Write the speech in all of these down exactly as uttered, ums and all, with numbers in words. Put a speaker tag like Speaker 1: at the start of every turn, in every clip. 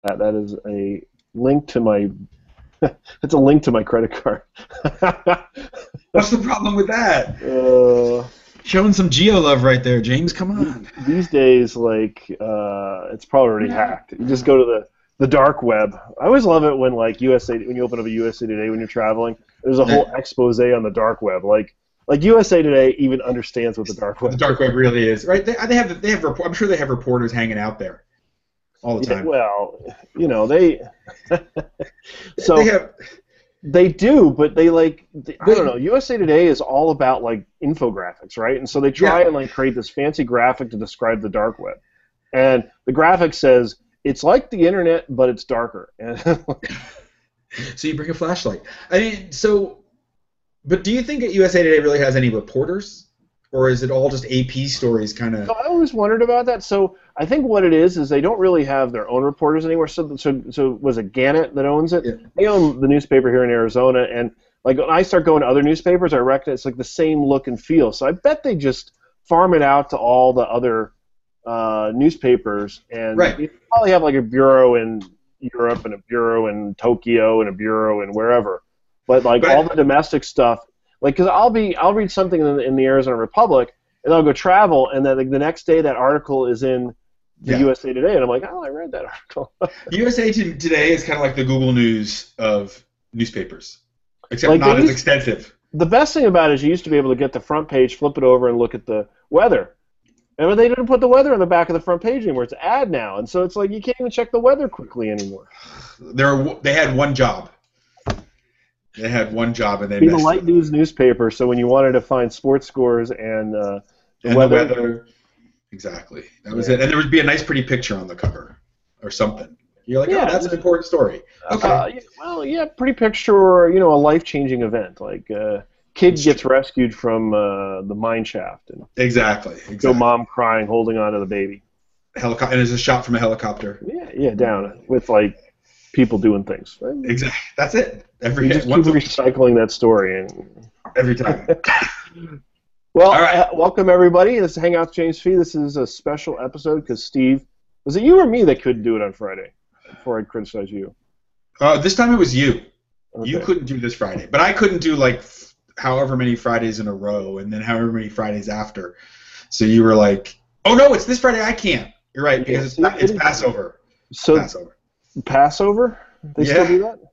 Speaker 1: that. That is a link to my. It's a link to my credit card.
Speaker 2: What's the problem with that?
Speaker 1: Uh,
Speaker 2: Showing some geo love right there, James. Come on.
Speaker 1: These days, like, uh, it's probably already hacked. You just go to the, the dark web. I always love it when, like, U S A, when you open up a U S A Today when you're traveling, there's a whole expose on the dark web. Like, like U S A Today even understands what the dark web.
Speaker 2: The dark web really is, right? They, they have, they have. I'm sure they have reporters hanging out there all the time.
Speaker 1: Yeah, well, you know they. so
Speaker 2: they have.
Speaker 1: They do, but they like they, I don't know. U S A Today is all about like infographics, right? And so they try
Speaker 2: yeah.
Speaker 1: and like create this fancy graphic to describe the dark web, and the graphic says it's like the internet, but it's darker.
Speaker 2: So you bring a flashlight. I mean, so, but do you think that U S A Today really has any reporters, or is it all just A P stories, kind of?
Speaker 1: So I always wondered about that. So I think what it is is they don't really have their own reporters anymore. So, so, so was it Gannett that owns it?
Speaker 2: Yeah.
Speaker 1: They own the newspaper here in Arizona, and like when I start going to other newspapers, I reckon it's like the same look and feel. So I bet they just farm it out to all the other uh, newspapers, and
Speaker 2: right.
Speaker 1: you probably have like a bureau in Europe and a bureau in Tokyo and a bureau in wherever. But like but all the domestic stuff, like because I'll be I'll read something in the, in the Arizona Republic, and I'll go travel, and then like, the next day that article is in the yeah. U S A Today, and I'm like, oh, I read that article.
Speaker 2: U S A Today is kind of like the Google News of newspapers, except
Speaker 1: like
Speaker 2: not as
Speaker 1: used,
Speaker 2: extensive.
Speaker 1: The best thing about it is you used to be able to get the front page, flip it over, and look at the weather. And they didn't put the weather on the back of the front page anymore. It's an ad now, and so it's like you can't even check the weather quickly anymore.
Speaker 2: There, they had one job. They had one job, and they
Speaker 1: be the
Speaker 2: messed
Speaker 1: light
Speaker 2: it.
Speaker 1: news newspaper. So when you wanted to find sports scores and uh, the
Speaker 2: and
Speaker 1: weather,
Speaker 2: the weather, exactly, that was
Speaker 1: yeah.
Speaker 2: it. And there would be a nice, pretty picture on the cover or something. You're like,
Speaker 1: yeah,
Speaker 2: oh, that's an important story. Okay.
Speaker 1: Uh, well, yeah, pretty picture, or you know, a life-changing event like. Uh, Kid gets rescued from uh, the mine shaft. And
Speaker 2: exactly. exactly.
Speaker 1: Go mom crying, holding on to the baby.
Speaker 2: Helicopter, and there's a shot from a helicopter.
Speaker 1: Yeah, yeah, down with like people doing things. Right?
Speaker 2: Exactly. That's it. Every
Speaker 1: you just keep recycling that story and
Speaker 2: every time.
Speaker 1: Well, all right. uh, welcome everybody. This is Hangouts James Fee. This is a special episode because Steve, was it you or me that couldn't do it on Friday? Before I criticize you.
Speaker 2: Uh, this time it was you.
Speaker 1: Okay.
Speaker 2: You couldn't do this Friday, but I couldn't do like. however many Fridays in a row, and then however many Fridays after. So you were like, "Oh no, it's this Friday. I can't." You're right because yeah, it's, it's Passover.
Speaker 1: So
Speaker 2: Passover.
Speaker 1: Passover? They
Speaker 2: yeah.
Speaker 1: still do that?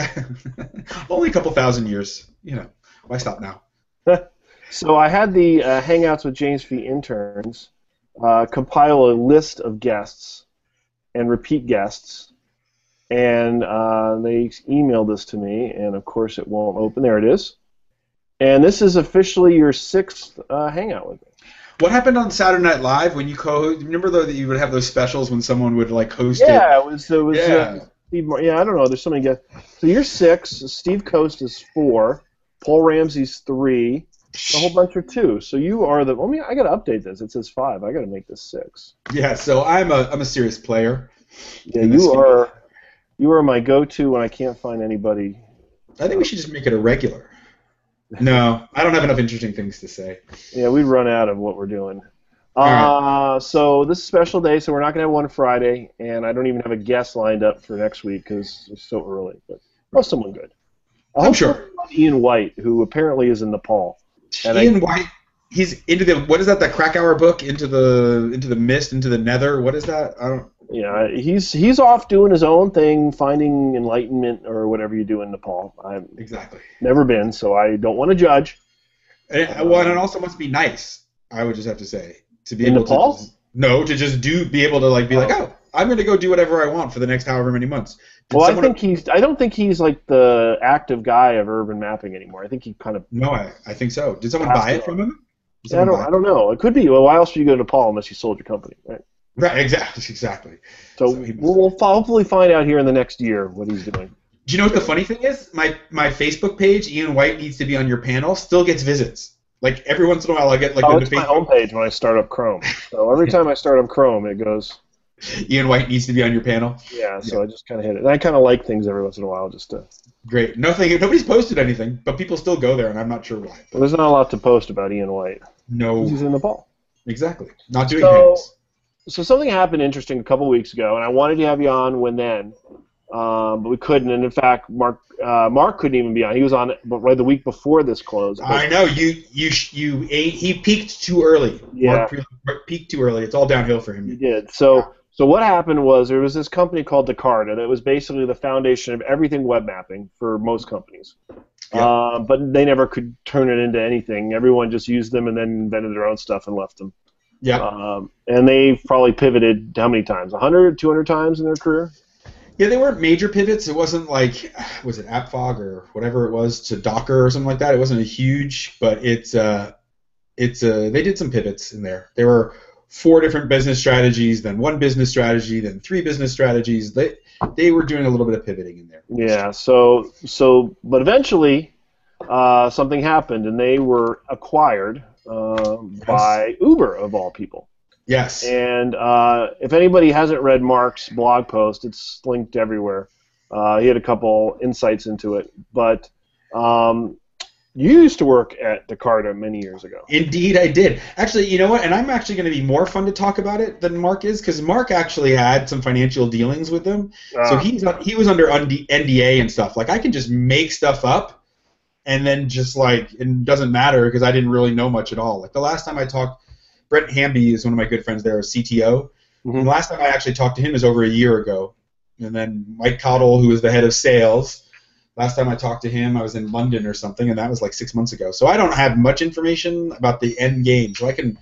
Speaker 2: Yeah. Only a couple thousand years. You know, why stop now?
Speaker 1: So I had the uh, Hangouts with James Fee interns uh, compile a list of guests and repeat guests, and uh, they emailed this to me, and of course it won't open. There it is. And this is officially your sixth uh, hangout with me.
Speaker 2: What happened on Saturday Night Live when you co? Remember though that you would have those specials when someone would like host
Speaker 1: yeah,
Speaker 2: it?
Speaker 1: Yeah, it was. It was.
Speaker 2: Yeah.
Speaker 1: Uh, Steve Mar- yeah, I don't know. There's so many guys. So you're six. Steve Coast is four. Paul Ramsey's three. A whole bunch are two. So you are the. Well, I mean, I got to update this. It says five. I got to make this six.
Speaker 2: Yeah. So I'm a I'm a serious player.
Speaker 1: Yeah, you are. You are my go-to when I can't find anybody.
Speaker 2: I think we should just make it a regular. No, I don't have enough interesting things to say.
Speaker 1: Yeah, we'd run out of what we're doing. Uh,
Speaker 2: right.
Speaker 1: So this is a special day, so we're not going to have one Friday, and I don't even have a guest lined up for next week because it's so early. But oh, someone good. I
Speaker 2: I'm sure.
Speaker 1: Ian White, who apparently is in Nepal.
Speaker 2: And Ian I, White, he's into the what is that? The Krakauer book, into the into the mist, into the nether. What is that? I don't.
Speaker 1: Yeah, he's he's off doing his own thing, finding enlightenment or whatever you do in Nepal. I've
Speaker 2: exactly
Speaker 1: never been, so I don't want to judge.
Speaker 2: And, um, well, and it also must be nice. I would just have to say to be able
Speaker 1: Nepal?
Speaker 2: to just, no to just do be able to like be oh. like oh I'm going to go do whatever I want for the next however many months. Did
Speaker 1: well, I think he's. I don't think he's like the active guy of urban mapping anymore. I think he kind of.
Speaker 2: No, I, I think so. Did someone buy it from him?
Speaker 1: Yeah, I don't. I don't know. It could be. Well, why else would you go to Nepal unless you sold your company, right?
Speaker 2: Right, exactly, exactly.
Speaker 1: So, so we'll, we'll hopefully find out here in the next year what he's doing.
Speaker 2: Do you know what the funny thing is? My my Facebook page, Ian White needs to be on your panel, still gets visits. Like every once in a while, I get like.
Speaker 1: Oh,
Speaker 2: the
Speaker 1: it's my homepage when I start up Chrome. So every time I start up Chrome, it goes.
Speaker 2: Ian White needs to be on your panel.
Speaker 1: Yeah, so yeah. I just kind of hit it, and I kind of like things every once in a while, just to.
Speaker 2: Great. Nothing. Nobody's posted anything, but people still go there, and I'm not sure why.
Speaker 1: Well, there's not a lot to post about Ian White.
Speaker 2: No.
Speaker 1: He's in Nepal.
Speaker 2: Exactly. Not doing
Speaker 1: so,
Speaker 2: hangs.
Speaker 1: so something happened interesting a couple weeks ago, and I wanted to have you on when then, um, but we couldn't. And in fact, Mark uh, Mark couldn't even be on. He was on right the week before this closed.
Speaker 2: I know you you you ate, he peaked too early.
Speaker 1: Yeah,
Speaker 2: Mark peaked too early. It's all downhill for him.
Speaker 1: He did. So
Speaker 2: yeah.
Speaker 1: so what happened was there was this company called Decarta that was basically the foundation of everything web mapping for most companies. Yeah. Uh, but they never could turn it into anything. Everyone just used them and then invented their own stuff and left them.
Speaker 2: Yeah.
Speaker 1: Um, and they've probably pivoted how many times? one hundred, two hundred times in their career?
Speaker 2: Yeah, they weren't major pivots. It wasn't like, was it AppFog or whatever it was, to Docker or something like that. It wasn't a huge, but it's uh, it's uh, they did some pivots in there. There were four different business strategies, then one business strategy, then three business strategies. They they were doing a little bit of pivoting in there.
Speaker 1: Yeah. So so, but eventually, uh, something happened, and they were acquired uh, yes. by Uber of all people.
Speaker 2: Yes.
Speaker 1: And uh, if anybody hasn't read Mark's blog post, it's linked everywhere. Uh, he had a couple insights into it. But um, you used to work at Decarta many years ago.
Speaker 2: Indeed, I did. Actually, you know what? And I'm actually going to be more fun to talk about it than Mark is, because Mark actually had some financial dealings with them. Uh, so he's he was under N D A and stuff. Like, I can just make stuff up, and then just like it doesn't matter because I didn't really know much at all. Like the last time I talked. Brent Hamby is one of my good friends there, C T O. Mm-hmm. And the last time I actually talked to him is over a year ago. And then Mike Cottle, who was the head of sales, last time I talked to him, I was in London or something, and that was like six months ago. So I don't have much information about the end game, so I can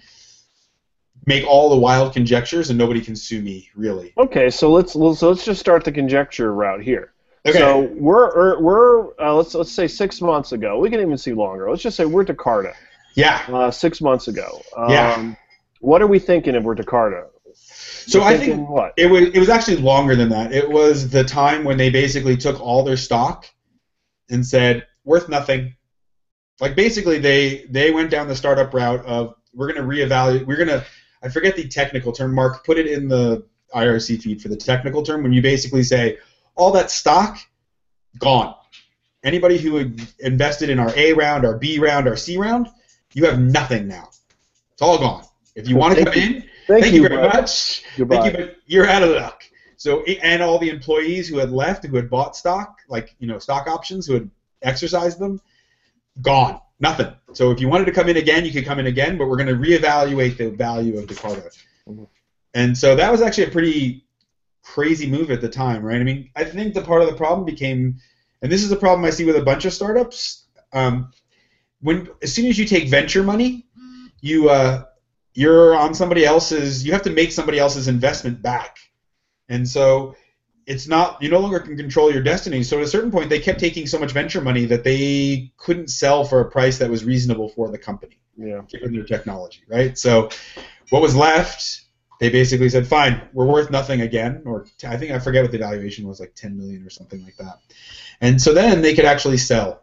Speaker 2: make all the wild conjectures, and nobody can sue me, really.
Speaker 1: Okay, so let's so let's just start the conjecture route here.
Speaker 2: Okay.
Speaker 1: So we're we're uh, let's let's say six months ago. We can even see longer. Let's just say we're Decarta.
Speaker 2: Yeah.
Speaker 1: Uh, six months ago. Um,
Speaker 2: yeah.
Speaker 1: What are we thinking if we're Decarta?
Speaker 2: So I think
Speaker 1: what?
Speaker 2: it was it was actually longer than that. It was the time when they basically took all their stock and said worth nothing. Like basically they they went down the startup route of we're going to reevaluate. We're going to I forget the technical term. Mark, put it in the I R C feed for the technical term when you basically say all that stock gone. Anybody who had invested in our A round, our B round, our C round. You have nothing now. It's all gone. If you want to come
Speaker 1: you.
Speaker 2: in,
Speaker 1: thank,
Speaker 2: thank
Speaker 1: you,
Speaker 2: you very
Speaker 1: bro.
Speaker 2: much.
Speaker 1: Goodbye.
Speaker 2: Thank you, but you're out of luck. So, and all the employees who had left, who had bought stock, like you know, stock options, who had exercised them, gone. Nothing. So, if you wanted to come in again, you could come in again, but we're going to reevaluate the value of Decarta. Mm-hmm. And so that was actually a pretty crazy move at the time, right? I mean, I think the part of the problem became, and this is a problem I see with a bunch of startups. Um, When as soon as you take venture money, you uh, you're on somebody else's. You have to make somebody else's investment back, and so it's not you no longer can control your destiny. So at a certain point, they kept taking so much venture money that they couldn't sell for a price that was reasonable for the company,
Speaker 1: yeah.
Speaker 2: given their technology, right? So what was left? They basically said, "Fine, we're worth nothing again," or t- I think I forget what the valuation was, like ten million or something like that. And so then they could actually sell.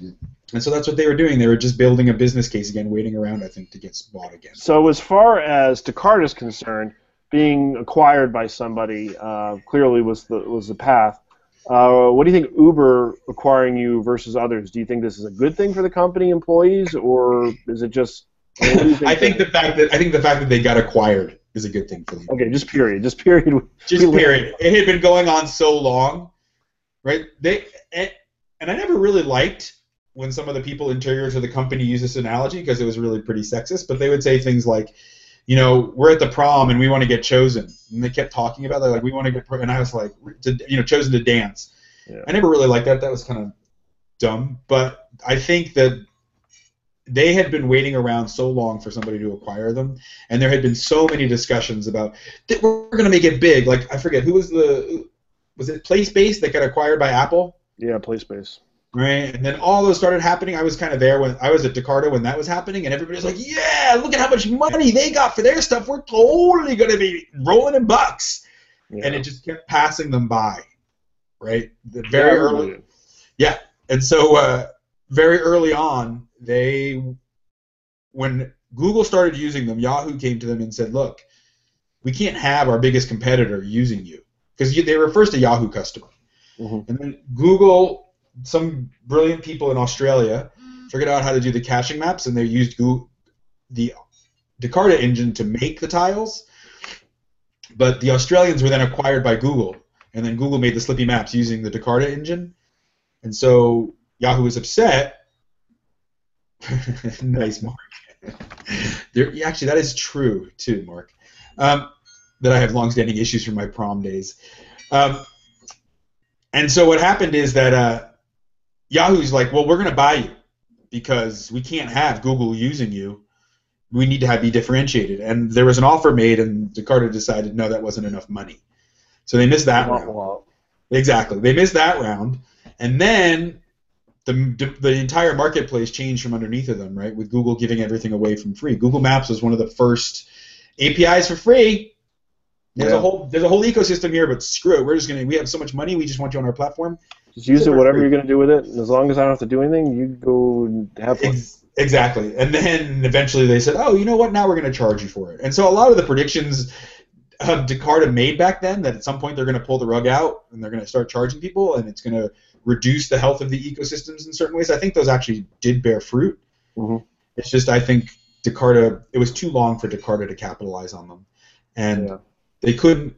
Speaker 2: And so that's what they were doing. They were just building a business case again, waiting around, I think, to get bought again.
Speaker 1: So as far as Decarta is concerned, being acquired by somebody uh, clearly was the was the path. Uh, what do you think Uber acquiring you versus others? Do you think this is a good thing for the company employees, or is it just? I, mean, think
Speaker 2: I think the fact that I think the fact that they got acquired is a good thing for them.
Speaker 1: Okay, just period. Just period.
Speaker 2: Just period. It had been going on so long, right? They and, and I never really liked when some of the people interior to the company use this analogy because it was really pretty sexist, but they would say things like, you know, we're at the prom and we want to get chosen. And they kept talking about that, like, we want to get, and I was like, to, you know, chosen to dance.
Speaker 1: Yeah.
Speaker 2: I never really liked that. That was kind of dumb. But I think that they had been waiting around so long for somebody to acquire them, and there had been so many discussions about, that we're going to make it big. Like, I forget, who was the, was it PlaySpace that got acquired by Apple?
Speaker 1: Yeah, PlaySpace.
Speaker 2: Right, and then all those started happening. I was kind of there when I was at Decarta when that was happening, and everybody was like, "Yeah, look at how much money they got for their stuff. We're totally going to be rolling in bucks." Yeah. And it just kept passing them by, right? The very yeah, early, really. yeah. And so uh, very early on, they, when Google started using them, Yahoo came to them and said, "Look, we can't have our biggest competitor using you," because they were first a Yahoo customer, mm-hmm. and then Google. Some brilliant people in Australia figured out how to do the caching maps, and they used Google, the Decarta engine to make the tiles. But the Australians were then acquired by Google, and then Google made the Slippy Maps using the Jakarta engine, and so Yahoo was upset. Nice, Mark. There, actually, that is true too, Mark. Um, that I have longstanding issues from my prom days. Um, and so what happened is that uh, Yahoo's like, well, we're going to buy you because we can't have Google using you. We need to have be differentiated. And there was an offer made, and Jakarta decided no, that wasn't enough money. So they missed that
Speaker 1: Wow,
Speaker 2: round.
Speaker 1: wow.
Speaker 2: Exactly. They missed that round. And then the, the entire marketplace changed from underneath of them, right, with Google giving everything away from free. Google Maps was one of the first A P Is for free. There's
Speaker 1: Yeah.
Speaker 2: a whole there's a whole ecosystem here, but screw it. We're just gonna we have so much money. We just want you on our platform.
Speaker 1: Just use
Speaker 2: So
Speaker 1: it,
Speaker 2: for
Speaker 1: whatever
Speaker 2: free.
Speaker 1: you're going to do with it. And as long as I don't have to do anything, you go and have fun.
Speaker 2: Ex- exactly. And then eventually they said, oh, you know what? Now we're going to charge you for it. And so a lot of the predictions of Jakarta made back then that at some point they're going to pull the rug out and they're going to start charging people and it's going to reduce the health of the ecosystems in certain ways. I think those actually did bear fruit.
Speaker 1: Mm-hmm.
Speaker 2: It's just I think Jakarta it was too long for Jakarta to capitalize on them, and
Speaker 1: Yeah.
Speaker 2: they couldn't.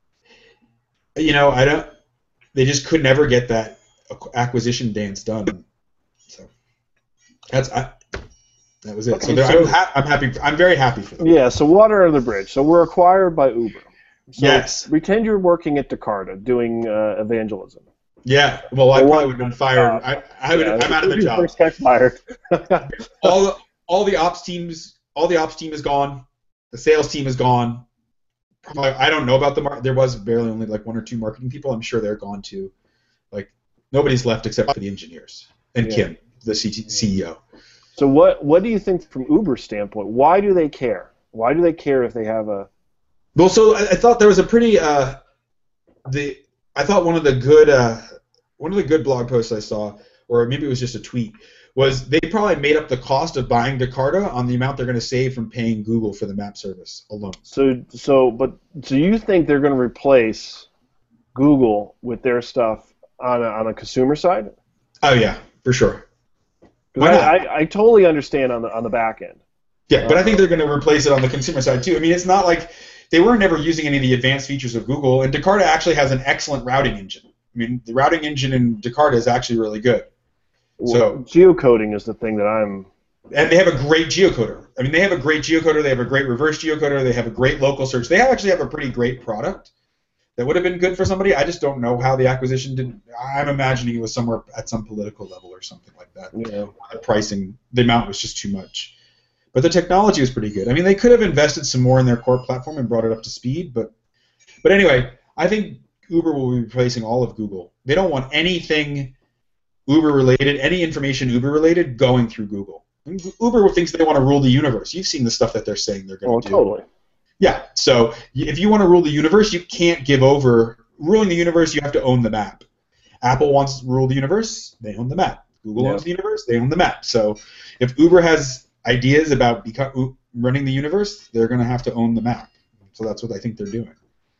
Speaker 2: You know, I don't. They just could never get that acquisition dance done. So that's I, that was it.
Speaker 1: Okay,
Speaker 2: so there,
Speaker 1: so-
Speaker 2: I'm, ha- I'm happy. I'm very happy for them.
Speaker 1: Yeah, so water under the bridge. So we're acquired by Uber. So
Speaker 2: Yes.
Speaker 1: Pretend you're working at Jakarta doing uh, evangelism.
Speaker 2: Yeah. Well, I
Speaker 1: Well,
Speaker 2: probably would have been fired. I, I would.
Speaker 1: Yeah,
Speaker 2: I'm out of the
Speaker 1: Uber's
Speaker 2: job.
Speaker 1: First get fired.
Speaker 2: all the, all the ops teams all the ops team is gone. The sales team is gone. Probably, I don't know about the mar- there was barely only like one or two marketing people. I'm sure they're gone too. Like nobody's left except for the engineers and
Speaker 1: Yeah.
Speaker 2: Kim, the C E O.
Speaker 1: So what what do you think from Uber's standpoint? Why do they care? Why do they care if they have a
Speaker 2: Well, so I, I thought there was a pretty uh, the I thought one of the good uh, one of the good blog posts I saw, or maybe it was just a tweet, was they probably made up the cost of buying Jakarta on the amount they're going to save from paying Google for the map service alone.
Speaker 1: so so but so you think they're going to replace Google with their stuff on a, on a consumer side?
Speaker 2: Oh yeah, for sure.
Speaker 1: 'Cause
Speaker 2: Why
Speaker 1: I,
Speaker 2: not?
Speaker 1: I, I totally understand on the on the back end.
Speaker 2: Yeah, but I think they're going to replace it on the consumer side too. I mean, it's not like they were never using any of the advanced features of Google, and Jakarta actually has an excellent routing engine. I mean, the routing engine in Jakarta is actually really good. So-
Speaker 1: Geocoding is the thing that I'm.
Speaker 2: And they have a great geocoder. I mean, they have a great geocoder. They have a great reverse geocoder. They have a great local search. They actually have a pretty great product that would have been good for somebody. I just don't know how the acquisition did. I'm imagining it was somewhere at some political level or something like that.
Speaker 1: You know,
Speaker 2: The pricing, the amount was just too much. But the technology was pretty good. I mean, they could have invested some more in their core platform and brought it up to speed. But, but anyway, I think Uber will be replacing all of Google. They don't want anything Uber related, any information Uber related, going through Google. And Uber thinks they want to rule the universe. You've seen the stuff that they're saying they're going
Speaker 1: oh,
Speaker 2: to do.
Speaker 1: totally.
Speaker 2: Yeah. So if you want to rule the universe, you can't give over. Ruling the universe, you have to own the map. Apple wants to rule the universe, they own the map. Google
Speaker 1: Yeah.
Speaker 2: owns the universe, they own the map. So if Uber has ideas about beco- running the universe, they're going to have to own the map. So that's what I think they're doing.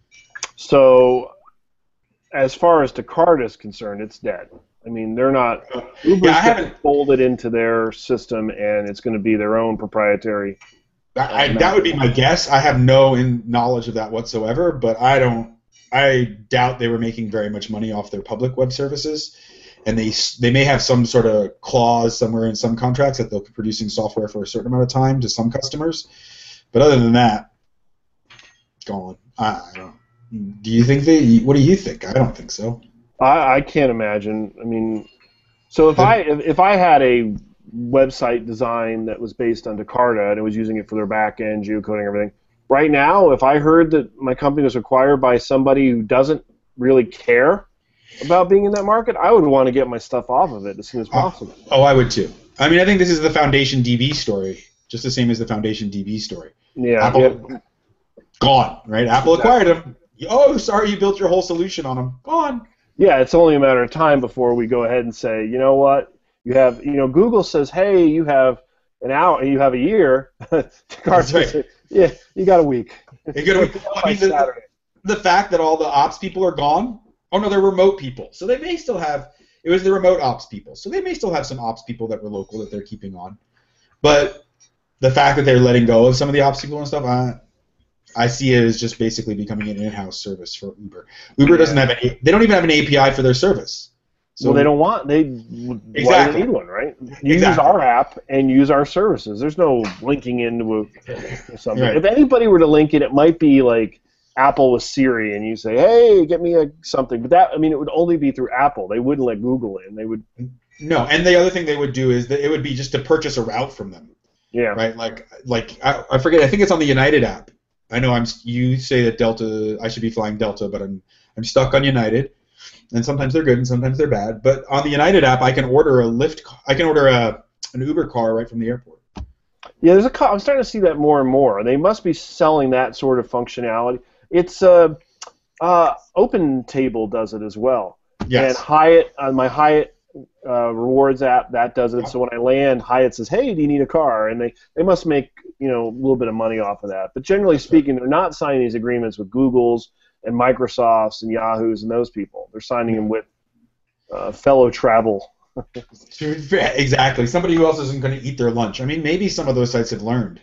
Speaker 1: So, as far as Jakarta is concerned, it's dead. I mean, they're not. Uber's
Speaker 2: Yeah, I
Speaker 1: going to
Speaker 2: haven't.
Speaker 1: fold it into their system, and it's going to be their own proprietary.
Speaker 2: I, I, that would be my guess. I have no in knowledge of that whatsoever, but I don't. I doubt they were making very much money off their public web services, and they they may have some sort of clause somewhere in some contracts that they'll be producing software for a certain amount of time to some customers. But other than that, gone. I, I don't. Do you think they? What do you think? I don't think so.
Speaker 1: I, I can't imagine. I mean, so if I if, if I had a website design that was based on Jakarta and it was using it for their back end, geocoding, everything. Right now, if I heard that my company was acquired by somebody who doesn't really care about being in that market, I would want to get my stuff off of it as soon as possible.
Speaker 2: Oh, I would too. I mean, I think this is the Foundation D B story, just the same as the Foundation D B story.
Speaker 1: Yeah,
Speaker 2: Apple,
Speaker 1: yeah.
Speaker 2: gone, right? Apple acquired them. Oh, sorry, you built your whole solution on them. Gone.
Speaker 1: Yeah, it's only a matter of time before we go ahead and say, you know what, you have, you know, Google says, hey, you have an hour, you have a year.
Speaker 2: That's right.
Speaker 1: Says, yeah, you got a week.
Speaker 2: It could be, I
Speaker 1: By
Speaker 2: mean, the,
Speaker 1: Saturday.
Speaker 2: the fact that all the ops people are gone. Oh no, they're remote people, so they may still have. It was the remote ops people, so they may still have some ops people that were local that they're keeping on. But the fact that they're letting go of some of the ops people and stuff, I, I see it as just basically becoming an in-house service for Uber. Uber doesn't have any. They don't even have an A P I for their service.
Speaker 1: So well, they don't want they. Exactly. Why do they need one, right? Use
Speaker 2: exactly.
Speaker 1: our app and use our services. There's no linking into a, something.
Speaker 2: Right.
Speaker 1: If anybody were to link it, it might be like Apple with Siri, and you say, "Hey, get me a something." But that, I mean, it would only be through Apple. They wouldn't let Google in. They would.
Speaker 2: No, and the other thing they would do is that it would be just to purchase a route from them.
Speaker 1: Yeah.
Speaker 2: Right. Like, like I, I forget. I think it's on the United app. I know I'm. You say that Delta. I should be flying Delta, but I'm. I'm stuck on United, and sometimes they're good and sometimes they're bad. But on the United app, I can order a Lyft. I can order a an Uber car right from the airport.
Speaker 1: Yeah, there's a. I'm starting to see that more and more. They must be selling that sort of functionality. It's uh, uh, OpenTable does it as well.
Speaker 2: Yes.
Speaker 1: And Hyatt on my Hyatt uh, rewards app that does it. So when I land, Hyatt says, "Hey, do you need a car?" And they, they must make you know a little bit of money off of that. But generally speaking, they're not signing these agreements with Google's and Microsoft's and Yahoo's and those people. They're signing them with uh, fellow travel.
Speaker 2: Exactly. Somebody who else isn't going to eat their lunch. I mean, maybe some of those sites have learned.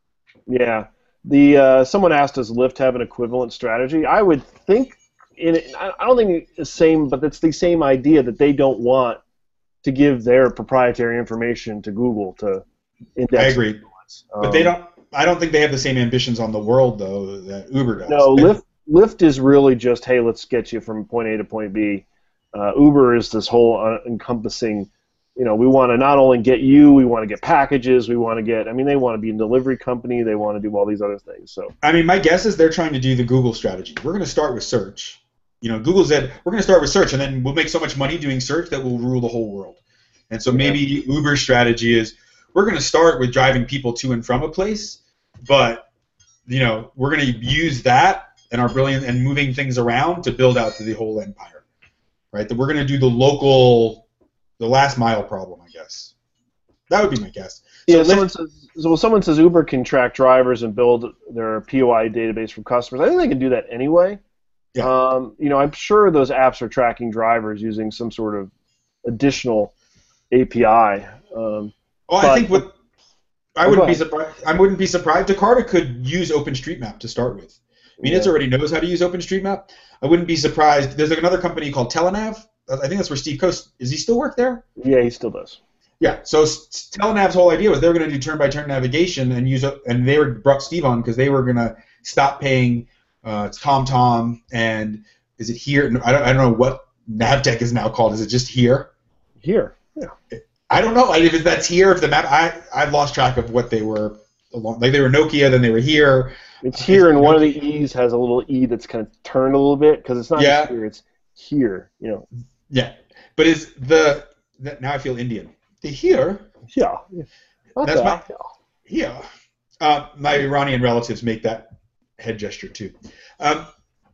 Speaker 1: Yeah. The uh, someone asked, does Lyft have an equivalent strategy? I would think in it, I don't think it's the same, but it's the same idea that they don't want to give their proprietary information to Google to index.
Speaker 2: I agree, um, but they don't. I don't think they have the same ambitions on the world though that Uber does.
Speaker 1: No, Lyft Lyft is really just, hey, let's get you from point A to point B. Uh, Uber is this whole uh, encompassing. You know, we want to not only get you, we want to get packages, we want to get, I mean, they want to be a delivery company, they want to do all these other things. So
Speaker 2: I mean, my guess is they're trying to do the Google strategy. We're going to start with search. You know, Google said, we're going to start with search, and then we'll make so much money doing search that we'll rule the whole world. And so maybe yeah. Uber's strategy is, we're going to start with driving people to and from a place, but, you know, we're going to use that and our brilliant and moving things around to build out to the whole empire, right? That we're going to do the local... The last mile problem, I guess. That would be my guess.
Speaker 1: So yeah, someone says, so well, someone says Uber can track drivers and build their P O I database from customers. I think they can do that anyway.
Speaker 2: Yeah.
Speaker 1: Um, you know, I'm sure those apps are tracking drivers using some sort of additional A P I. Um,
Speaker 2: well, I think what I wouldn't be surprised. I wouldn't be surprised. Jakarta could use OpenStreetMap to start with. I mean, yeah. it already knows how to use OpenStreetMap. I wouldn't be surprised. There's like another company called Telenav. I think that's where Steve Coast, does he still work there?
Speaker 1: Yeah, he still does.
Speaker 2: Yeah, so Telenav's whole idea was they were going to do turn-by-turn navigation and use, and they were brought Steve on because they were going to stop paying uh, TomTom and is it here? I don't, I don't know what Navtech is now called. Is it just here?
Speaker 1: Here, yeah.
Speaker 2: I don't know if that's here. If the map, I I've lost track of what they were. Like they were Nokia, then they were here.
Speaker 1: It's here, and one of the E's has a little E that's kind of turned a little bit because it's not
Speaker 2: yeah.
Speaker 1: just here. It's here, you know.
Speaker 2: Yeah, but is the, the now I feel Indian. The here.
Speaker 1: Yeah.
Speaker 2: That's my yeah. Uh, my Iranian relatives make that head gesture too. Um,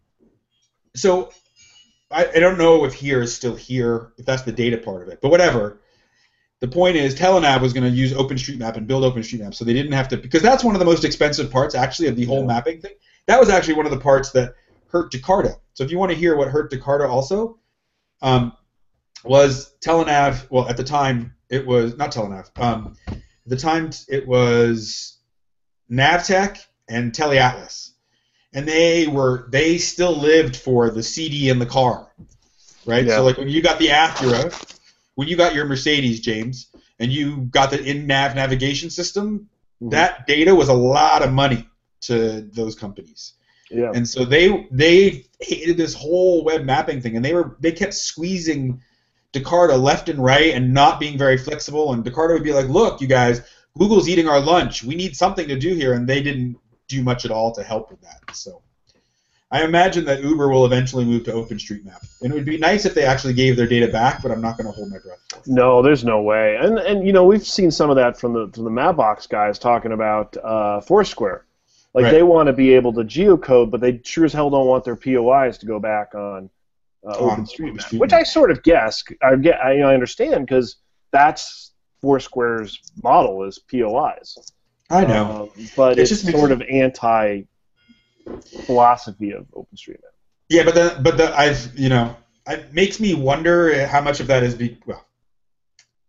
Speaker 2: so I, I don't know if here is still here, if that's the data part of it, but whatever. The point is, Telenav was going to use OpenStreetMap and build OpenStreetMap, so they didn't have to, because that's one of the most expensive parts actually of the whole yeah. mapping thing. That was actually one of the parts that hurt Jakarta. So if you want to hear what hurt Jakarta also. Um, was Telenav, well, at the time, it was, not Telenav, um, at the time, it was Navtech and TeleAtlas. And they were, they still lived for the C D in the car, right? Yeah. So, like, when you got the Acura, when you got your Mercedes, James, and you got the in-nav navigation system, mm-hmm. that data was a lot of money to those companies.
Speaker 1: Yeah.
Speaker 2: And so they they hated this whole web mapping thing, and they were they kept squeezing Jakarta left and right and not being very flexible. And Jakarta would be like, "Look, you guys, Google's eating our lunch. We need something to do here," and they didn't do much at all to help with that. So I imagine that Uber will eventually move to OpenStreetMap, and it would be nice if they actually gave their data back, but I'm not going to hold my breath for it.
Speaker 1: No, there's no way. And and you know we've seen some of that from the from the Mapbox guys talking about uh, Foursquare. Like, right. they want to be able to geocode, but they sure as hell don't want their P O Is to go back on uh, OpenStreetMap, which I sort of guess, I get, I, you know, I understand, because that's Foursquare's model is P O Is.
Speaker 2: I know,
Speaker 1: um, but
Speaker 2: it
Speaker 1: it's
Speaker 2: just
Speaker 1: sort of anti philosophy of OpenStreetMap.
Speaker 2: Yeah, but the but the I've you know it makes me wonder how much of that is be well.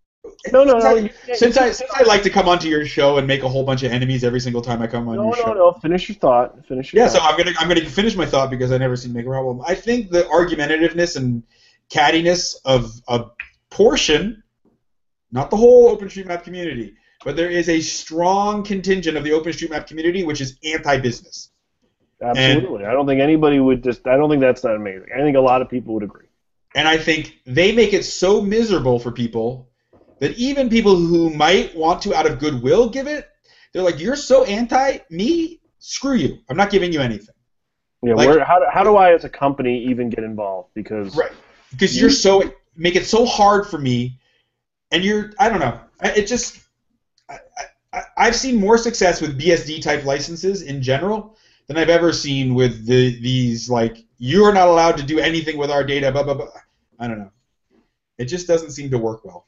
Speaker 1: No, no,
Speaker 2: since,
Speaker 1: no.
Speaker 2: I,
Speaker 1: You,
Speaker 2: since I since I like to come onto your show and make a whole bunch of enemies every single time I come on
Speaker 1: no,
Speaker 2: your
Speaker 1: no,
Speaker 2: show.
Speaker 1: no. Finish your thought. Finish your
Speaker 2: Yeah,
Speaker 1: thought.
Speaker 2: so I'm gonna I'm gonna finish my thought because I never seem to make a problem. I think the argumentativeness and cattiness of a portion, not the whole OpenStreetMap community, but there is a strong contingent of the OpenStreetMap community which is anti-business.
Speaker 1: Absolutely. And, I don't think anybody would just. I don't think that's that amazing. I think a lot of people would agree.
Speaker 2: And I think they make it so miserable for people that even people who might want to, out of goodwill, give it, they're like, "You're so anti me. Screw you. I'm not giving you anything."
Speaker 1: Yeah.
Speaker 2: Like,
Speaker 1: where, how, do, how do I, as a company, even get involved? Because
Speaker 2: right. Because you're so make it so hard for me, and you're I don't know. It just I, I, I've seen more success with B S D type licenses in general than I've ever seen with the these like you're not allowed to do anything with our data. Blah blah blah. I don't know. It just doesn't seem to work well.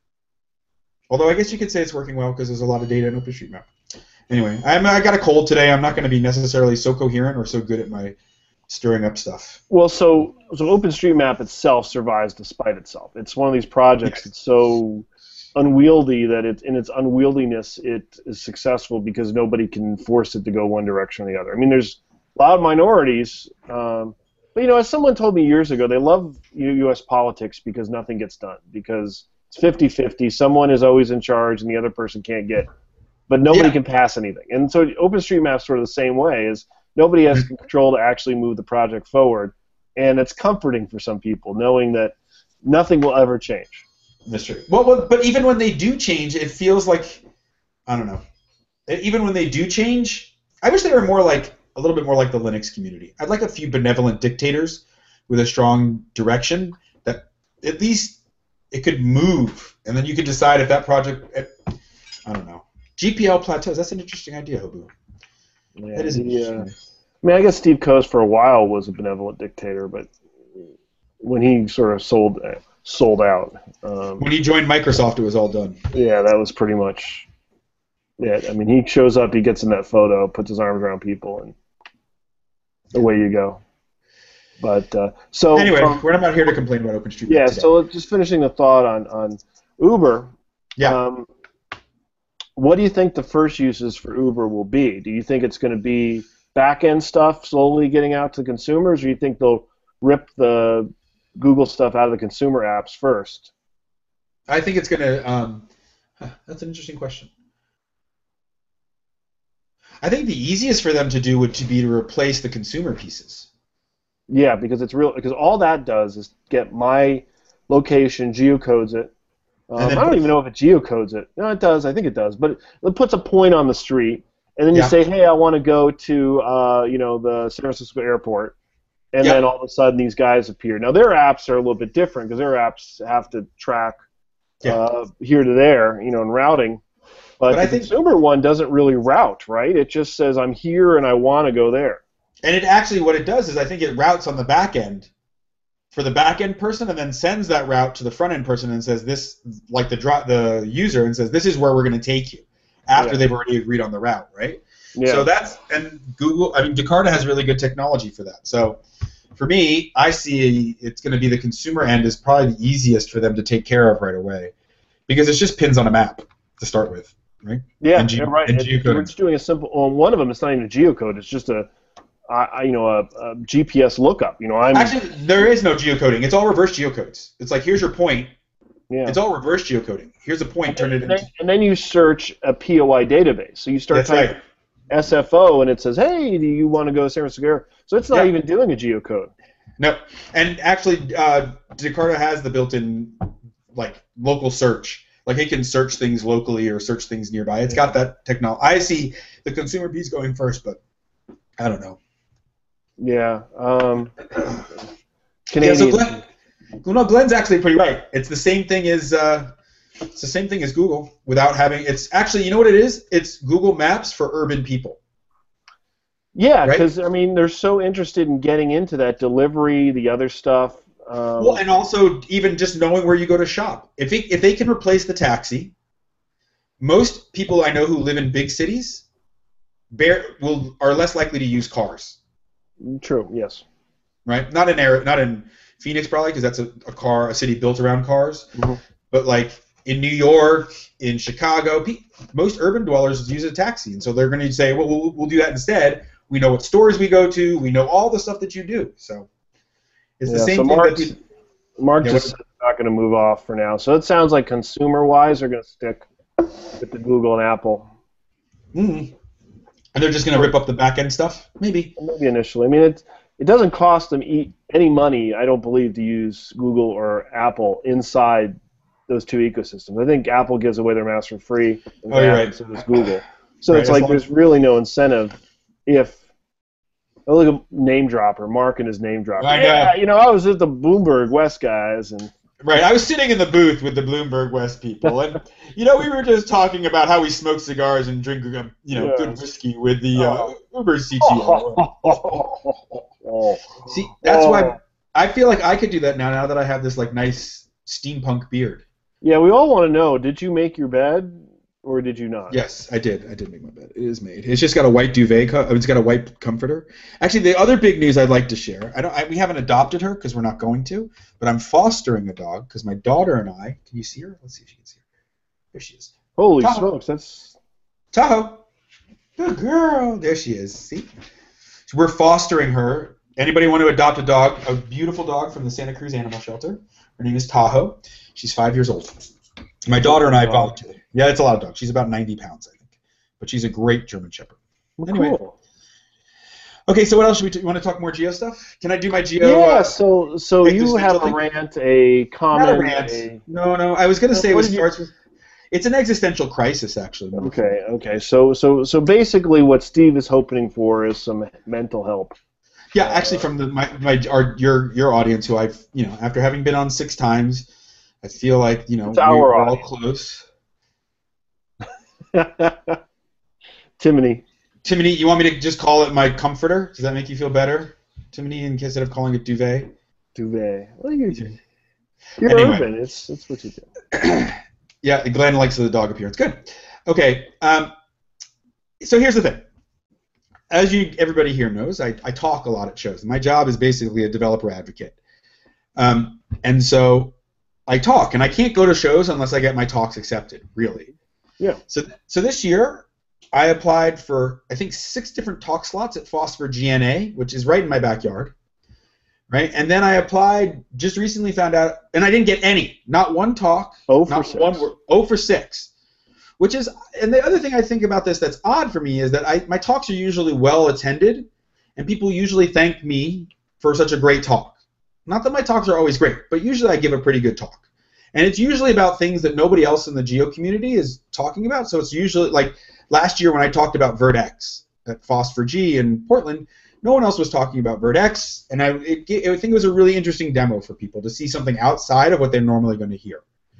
Speaker 2: Although I guess you could say it's working well because there's a lot of data in OpenStreetMap. Anyway, I'm, I got a cold today. I'm not going to be necessarily so coherent or so good at my stirring up stuff.
Speaker 1: Well, so so OpenStreetMap itself survives despite itself. It's one of these projects
Speaker 2: Yes.
Speaker 1: that's so unwieldy that it, in its unwieldiness, it is successful because nobody can force it to go one direction or the other. I mean, there's a lot of minorities, um, but you know, as someone told me years ago, they love U S politics because nothing gets done, because it's fifty fifty. Someone is always in charge and the other person can't get, but nobody
Speaker 2: Yeah.
Speaker 1: can pass anything. And so OpenStreetMap's sort of the same way, is nobody has control to actually move the project forward, and it's comforting for some people knowing that nothing will ever change.
Speaker 2: That's true. Well, well, but even when they do change, it feels like I don't know. Even when they do change, I wish they were more like a little bit more like the Linux community. I'd like a few benevolent dictators with a strong direction that at least it could move, and then you could decide if that project. I don't know. G P L plateaus. That's an interesting idea, Hobu.
Speaker 1: Yeah,
Speaker 2: That is
Speaker 1: the,
Speaker 2: interesting.
Speaker 1: uh, I mean, I guess Steve Coase for a while was a benevolent dictator, but when he sort of sold uh, sold out, um,
Speaker 2: When he joined Microsoft, it was all done.
Speaker 1: yeah, that was pretty much it. I mean, he shows up, he gets in that photo, puts his arms around people, and away you go. But uh, so
Speaker 2: Anyway,
Speaker 1: from,
Speaker 2: we're not here to complain about OpenStreetMap
Speaker 1: yeah,
Speaker 2: today.
Speaker 1: so just finishing the thought on on Uber.
Speaker 2: Yeah.
Speaker 1: Um, what do you think the first uses for Uber will be? Do you think it's going to be back-end stuff slowly getting out to consumers, or do you think they'll rip the Google stuff out of the consumer apps first?
Speaker 2: I think it's going to. Um, huh, that's an interesting question. I think the easiest for them to do would to be to replace the consumer pieces.
Speaker 1: Yeah, because it's real. Because all that does is get my location, geocodes it. Um, I don't even know if it geocodes it. No, it does. I think it does. But it, it puts a point on the street, and then you
Speaker 2: Yeah.
Speaker 1: say, "Hey, I want to go to uh, you know the San Francisco airport," and
Speaker 2: Yeah.
Speaker 1: then all of a sudden these guys appear. Now their apps are a little bit different because their apps have to track
Speaker 2: Yeah.
Speaker 1: uh, here to there, you know, in routing. But,
Speaker 2: But
Speaker 1: the
Speaker 2: I think-
Speaker 1: consumer one doesn't really route, right? It just says, "I'm here and I want to go there."
Speaker 2: And it actually, what it does is I think it routes on the back end for the back end person, and then sends that route to the front end person and says this, like the dro- the user, and says this is where we're going to take you after
Speaker 1: Yeah.
Speaker 2: they've already agreed on the route, right?
Speaker 1: Yeah.
Speaker 2: So that's and Google. I mean, Jakarta has really good technology for that. So for me, I see it's going to be the consumer end is probably the easiest for them to take care of right away, because it's just pins on a map to start with, right?
Speaker 1: Yeah,
Speaker 2: And ge-
Speaker 1: you're right.
Speaker 2: and
Speaker 1: It-
Speaker 2: geocoding.
Speaker 1: we're just doing a simple. On one of them, it's not even a geocode. It's just a, I, I- you know, a, a G P S lookup. You know, I'm
Speaker 2: Actually, there is no geocoding. It's all reverse geocodes. It's like here's your point.
Speaker 1: yeah.
Speaker 2: It's all reverse geocoding. Here's a point. Turn it
Speaker 1: and, then,
Speaker 2: into.
Speaker 1: and then you search a P O I database. So you start
Speaker 2: That's
Speaker 1: typing
Speaker 2: right.
Speaker 1: S F O, and it says, "Hey, do you want to go to San Francisco Air?" So it's not
Speaker 2: Yeah.
Speaker 1: even doing a geocode.
Speaker 2: No, and actually, uh, Jakarta has the built-in like local search. Like it can search things locally or search things nearby. It's got that technology. I see the consumer piece going first, but I don't know.
Speaker 1: Yeah. Um,
Speaker 2: Yeah,
Speaker 1: Canadian.
Speaker 2: so Glenn, well, no, Glenn's actually pretty right. It's the same thing as uh, it's the same thing as Google without having. It's actually, you know what it is? It's Google Maps for urban people.
Speaker 1: yeah,
Speaker 2: right?
Speaker 1: because I mean, they're so interested in getting into that delivery, the other stuff. Um,
Speaker 2: Well, and also even just knowing where you go to shop. If it, if they can replace the taxi, most people I know who live in big cities bear, will are less likely to use cars,
Speaker 1: True. Yes.
Speaker 2: right? Not in Ari- not in Phoenix probably because that's a, a car a city built around cars.
Speaker 1: Mhm.
Speaker 2: But like in New York, in Chicago, pe- most urban dwellers use a taxi, and so they're going to say, well, well, we'll do that instead. We know what stores we go to. We know all the stuff that you do. So it's
Speaker 1: Yeah,
Speaker 2: the same
Speaker 1: so
Speaker 2: thing
Speaker 1: Mark's,
Speaker 2: that we...
Speaker 1: Mark
Speaker 2: Yeah,
Speaker 1: just
Speaker 2: what-
Speaker 1: said they're not going to move off for now. So it sounds like consumer-wise, they're going to stick with the Google and Apple.
Speaker 2: Mm. And they're just going to rip up the back end stuff? Maybe.
Speaker 1: Maybe initially. I mean, it it doesn't cost them e- any money, I don't believe, to use Google or Apple inside those two ecosystems. I think Apple gives away their maps for free, and
Speaker 2: Oh, you're
Speaker 1: that,
Speaker 2: right.
Speaker 1: so does Google. So
Speaker 2: Right,
Speaker 1: it's
Speaker 2: as
Speaker 1: like
Speaker 2: long-
Speaker 1: there's really no incentive if. Oh, look at name dropper, Mark and his name dropper.
Speaker 2: I know.
Speaker 1: Yeah, you know, I was at the Bloomberg West guys, and
Speaker 2: Right, I was sitting in the booth with the Bloomberg West people, and you know we were just talking about how we smoke cigars and drink, um, you know,
Speaker 1: Yeah.
Speaker 2: good whiskey with the uh, Uber C T O.
Speaker 1: oh,
Speaker 2: See, that's
Speaker 1: Oh.
Speaker 2: why I feel like I could do that now. Now that I have this like nice steampunk beard.
Speaker 1: yeah, we all want to know: did you make your bed, or did you not?
Speaker 2: Yes, I did. I did make my bed. It is made. It's just got a white duvet. Co- it's got a white comforter. Actually, the other big news I'd like to share. I don't. I, we haven't adopted her because we're not going to. But I'm fostering a dog because my daughter and I. Can you see her? Let's see if you can see her. There she is.
Speaker 1: Holy
Speaker 2: Tahoe.
Speaker 1: smokes, that's
Speaker 2: Tahoe. Good girl. There she is. See? So we're fostering her. Anybody want to adopt a dog? A beautiful dog from the Santa Cruz Animal Shelter. Her name is Tahoe. She's five years old. My daughter and I volunteered. Yeah, it's a lot of dogs. She's about ninety pounds, I think. But she's a great German Shepherd.
Speaker 1: well,
Speaker 2: Anyway.
Speaker 1: cool.
Speaker 2: Okay, so what else should we do? You want to talk more Geo stuff? Can I do my Geo?
Speaker 1: Yeah,
Speaker 2: uh,
Speaker 1: so so you have a
Speaker 2: existential thing?
Speaker 1: rant, a comment,
Speaker 2: Not a rant.
Speaker 1: a-
Speaker 2: No, no. I was going to say it
Speaker 1: What
Speaker 2: was
Speaker 1: did you-
Speaker 2: starts with. It's an existential crisis, actually. more than-
Speaker 1: Okay, okay. So so so basically, what Steve is hoping for is some mental help.
Speaker 2: Yeah, actually, from the my, my our, your your audience, who I've you know after having been on six times, I feel like you know
Speaker 1: It's
Speaker 2: we,
Speaker 1: our
Speaker 2: we're all
Speaker 1: audience.
Speaker 2: close.
Speaker 1: Timony.
Speaker 2: Timony, you want me to just call it my comforter? Does that make you feel better, Timony, instead of calling it duvet?
Speaker 1: Duvet. Well, you're, you're
Speaker 2: Anyway.
Speaker 1: urban. It's it's what you do.
Speaker 2: Yeah, Glenn likes the dog appearance. Good. Okay. Um, so here's the thing. As you everybody here knows, I, I talk a lot at shows. My job is basically a developer advocate. Um, and so I talk, and I can't go to shows unless I get my talks accepted, really.
Speaker 1: Yeah.
Speaker 2: So so this year, I applied for, I think, six different talk slots at Phosphor G N A, which is right in my backyard. Right? And then I applied, just recently found out, and I didn't get any. Not one talk.
Speaker 1: Oh for
Speaker 2: Not
Speaker 1: six.
Speaker 2: one word. Oh for six. Which is, and the other thing I think about this that's odd for me is that I my talks are usually well attended, and people usually thank me for such a great talk. Not that my talks are always great, but usually I give a pretty good talk. And it's usually about things that nobody else in the Geo community is talking about. So it's usually, like last year when I talked about VertX at Phosphor G in Portland, no one else was talking about VertX, and I, it, I think it was a really interesting demo for people to see something outside of what they're normally going to hear.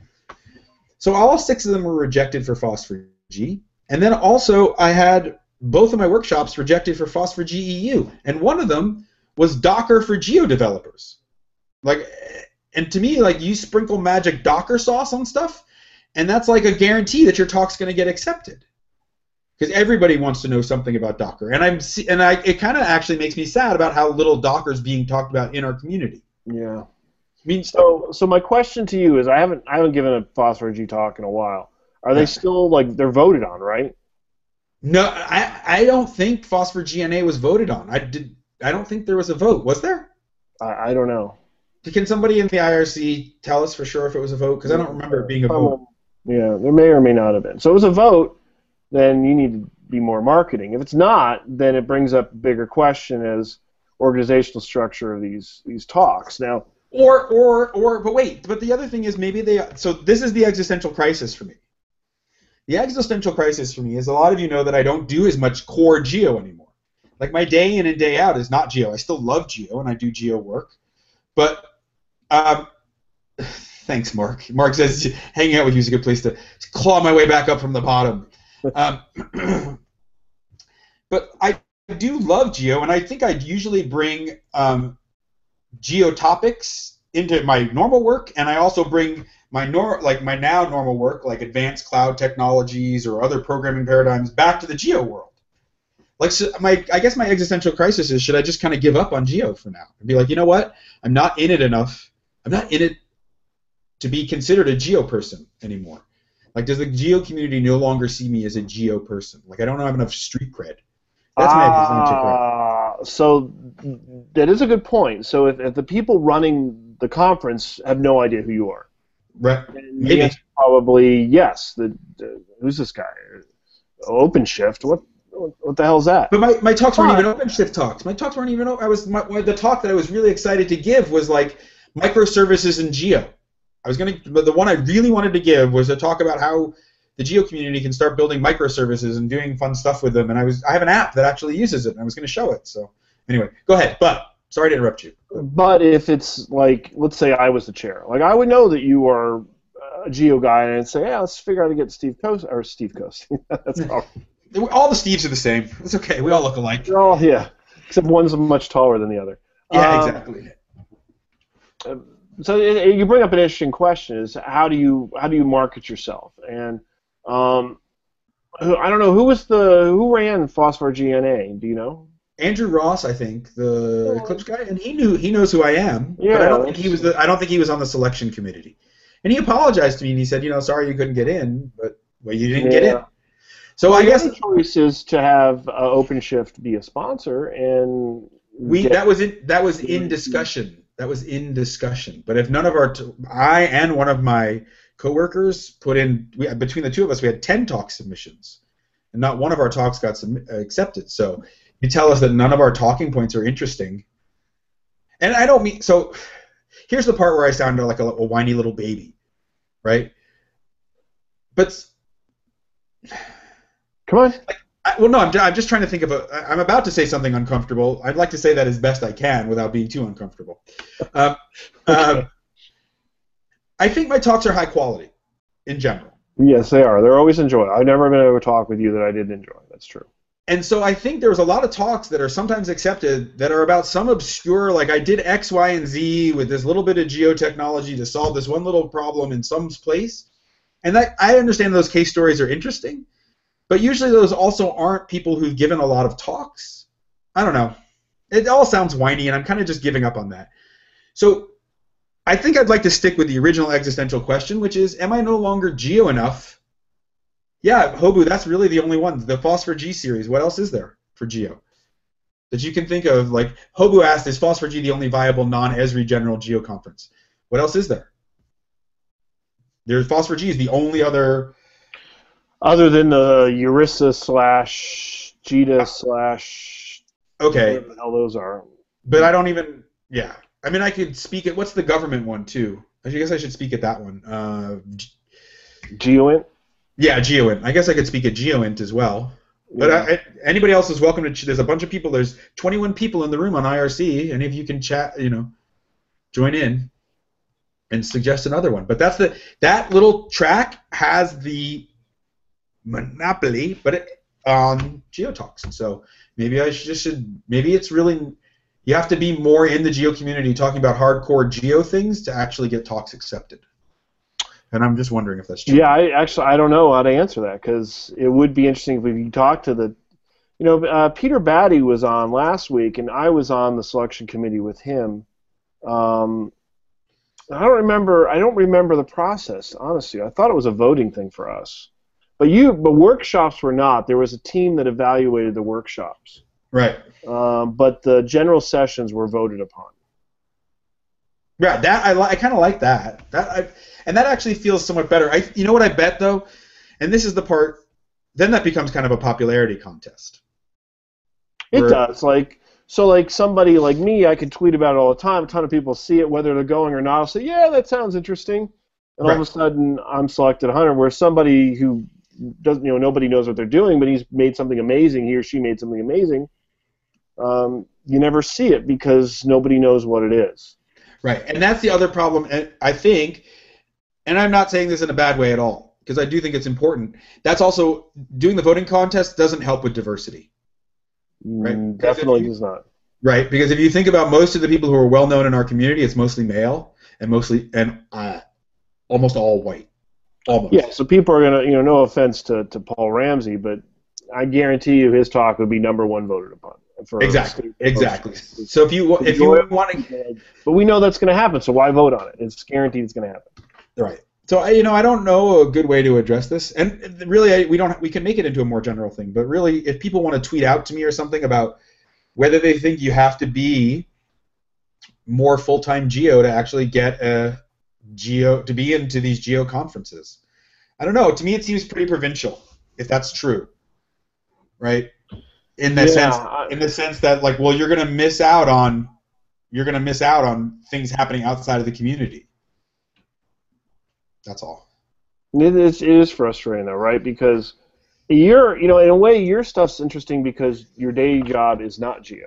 Speaker 2: So all six of them were rejected for Phosphor G, and then also I had both of my workshops rejected for Phosphor G E U, and one of them was Docker for Geo developers. Like, and to me, like, you sprinkle magic Docker sauce on stuff, and that's like a guarantee that your talk's going to get accepted. Because everybody wants to know something about Docker, and I'm and I it kind of actually makes me sad about how little Docker is being talked about in our community.
Speaker 1: Yeah.
Speaker 2: I mean,
Speaker 1: So so my question to you is, I haven't I haven't given a Phosphor G talk in a while. Are they
Speaker 2: Yeah.
Speaker 1: still, like, they're voted on, right?
Speaker 2: no, I I don't think Phosphor G N A was voted on. I did. I don't think there was a vote. Was there?
Speaker 1: I, I don't know.
Speaker 2: Can somebody in the I R C tell us for sure if it was a vote? Because I don't remember it being a vote.
Speaker 1: Um, yeah, there may or may not have been. So it was a vote. Then you need to be more marketing. If it's not, then it brings up a bigger question as organizational structure of these these talks. Now,
Speaker 2: Or, or, or, but wait, but the other thing is maybe they, so this is the existential crisis for me. The existential crisis for me is a lot of you know that I don't do as much core Geo anymore. Like my day in and day out is not Geo. I still love Geo and I do Geo work. But, um, thanks, Mark. Mark says hanging out with you is a good place to claw my way back up from the bottom. Um, but I do love Geo, and I think I usually bring um, Geo topics into my normal work, and I also bring my nor like my now normal work, like advanced cloud technologies or other programming paradigms, back to the Geo world. Like, so my, I guess my existential crisis is: should I just kind of give up on Geo for now and be like, you know what? I'm not in it enough. I'm not in it to be considered a geo person anymore. Like, does the geo community no longer see me as a geo person? Like, I don't have enough street cred. That's my existential problem.
Speaker 1: Uh, so that is a good point. So if, if the people running the conference have no idea who you are,
Speaker 2: Right?
Speaker 1: then
Speaker 2: Maybe.
Speaker 1: the answer is probably yes. The, the, who's this guy? OpenShift. What what the hell is that?
Speaker 2: But my, my talks weren't even OpenShift talks. My talks weren't even. I was my, the talk that I was really excited to give was like microservices and geo. I was gonna, but the one I really wanted to give was a talk about how the geo community can start building microservices and doing fun stuff with them. And I was I have an app that actually uses it, and I was going to show it. So anyway, go ahead. But sorry to interrupt you.
Speaker 1: But if it's like, let's say I was the chair, like I would know that you are a geo guy, and I'd say, yeah, let's figure out how to get Steve Coast or Steve Coast. That's all.
Speaker 2: All the Steves are the same. It's okay. We all look alike.
Speaker 1: Oh yeah, except one's much taller than the other.
Speaker 2: Yeah,
Speaker 1: um,
Speaker 2: exactly.
Speaker 1: So it, it, you bring up an interesting question: is how do you how do you market yourself? And um, who, I don't know who was the who ran Phosphor G N A. Do you know?
Speaker 2: Andrew Ross, I think, the Eclipse guy, and he knew he knows who I am.
Speaker 1: Yeah,
Speaker 2: but I don't think he was the I don't think he was on the selection committee. And he apologized to me and he said, you know, sorry you couldn't get in, but well, you didn't
Speaker 1: yeah.
Speaker 2: get in. So
Speaker 1: well,
Speaker 2: I guess
Speaker 1: the choice is to have uh, OpenShift be a sponsor, and
Speaker 2: we
Speaker 1: get,
Speaker 2: that was in that was in discussion. That was in discussion. But if none of our, t- I and one of my coworkers put in, we, between the two of us, we had ten talk submissions, and not one of our talks got sub- accepted. So you tell us that none of our talking points are interesting. And I don't mean, so here's the part where I sound like a, a whiny little baby, right? But
Speaker 1: come on.
Speaker 2: Like, I, well, no, I'm, I'm just trying to think of a. I'm about to say something uncomfortable. I'd like to say that as best I can without being too uncomfortable. Um, um, I think my talks are high quality, in general.
Speaker 1: Yes, they are. They're always enjoyable. I've never been able to talk with you that I didn't enjoy. That's true.
Speaker 2: And so I think there's a lot of talks that are sometimes accepted that are about some obscure, like I did X, Y, and Z with this little bit of geotechnology to solve this one little problem in some place. And that I understand those case stories are interesting. But usually those also aren't people who've given a lot of talks. I don't know. It all sounds whiny, and I'm kind of just giving up on that. So I think I'd like to stick with the original existential question, which is, am I no longer geo enough? Yeah, Hobu, that's really the only one. The Phosphor G series. What else is there for geo that you can think of? Like Hobu asked, is Phosphor G the only viable non-Esri general geo conference? What else is there? There's Phosphor G is the only other...
Speaker 1: Other than the Eurissa slash Jita slash
Speaker 2: okay,
Speaker 1: whatever the hell those are.
Speaker 2: But I don't even. Yeah, I mean, I could speak at what's the government one too. I guess I should speak at that one. Uh,
Speaker 1: GeoInt.
Speaker 2: Yeah, GeoInt. I guess I could speak at GeoInt as well. But
Speaker 1: yeah.
Speaker 2: I, I, anybody else is welcome to. There's a bunch of people. There's twenty-one people in the room on I R C. Any of you can chat. You know, join in and suggest another one. But that's the that little track has the monopoly, but it, on GeoTalks. And so maybe I should, just should, maybe it's really, you have to be more in the geo community talking about hardcore geo things to actually get talks accepted. And I'm just wondering if that's true.
Speaker 1: Yeah, I actually, I don't know how to answer that, because it would be interesting if we talked to the, you know, uh, Peter Batty was on last week, and I was on the selection committee with him. Um, I don't remember, I don't remember the process, honestly. I thought it was a voting thing for us. But you, but workshops were not. There was a team that evaluated the workshops.
Speaker 2: Right.
Speaker 1: Um, but the general sessions were voted upon.
Speaker 2: Yeah, that I, li- I kind of like that. That I, and that actually feels somewhat better. I, you know what I bet though, and this is the part. Then that becomes kind of a popularity contest.
Speaker 1: It
Speaker 2: where,
Speaker 1: does. Like so, like somebody like me, I could tweet about it all the time. A ton of people see it, whether they're going or not. I'll say, yeah, that sounds interesting, and
Speaker 2: right.
Speaker 1: all of a sudden I'm selected one hundred. Where somebody who doesn't, you know, nobody knows what they're doing, but he's made something amazing. He or she made something amazing. Um, you never see it because nobody knows what it is.
Speaker 2: Right, and that's the other problem, I think, and I'm not saying this in a bad way at all, because I do think it's important. That's also, doing the voting contest doesn't help with diversity. Right?
Speaker 1: Mm, definitely
Speaker 2: you,
Speaker 1: does not.
Speaker 2: Right, because if you think about most of the people who are well known in our community, it's mostly male, and mostly, and uh, almost all white. Almost.
Speaker 1: Yeah, so people are going to, you know, no offense to, to Paul Ramsey, but I guarantee you his talk would be number one voted upon. For
Speaker 2: exactly, exactly. So if you if you want to,
Speaker 1: but we know that's going to happen, so why vote on it? It's guaranteed it's going to happen.
Speaker 2: Right. So I, you know, I don't know a good way to address this, and really, I, we don't. We can make it into a more general thing, but really, if people want to tweet out to me or something about whether they think you have to be more full-time geo to actually get a geo to be into these geo conferences, I don't know. To me, it seems pretty provincial, if that's true, right? In the
Speaker 1: Yeah,
Speaker 2: sense,
Speaker 1: I,
Speaker 2: in the sense that, like, well, you're going to miss out on, you're going to miss out on things happening outside of the community. That's all.
Speaker 1: it is, it is frustrating though, right? Because you're, you know, in a way, your stuff's interesting because your day job is not geo.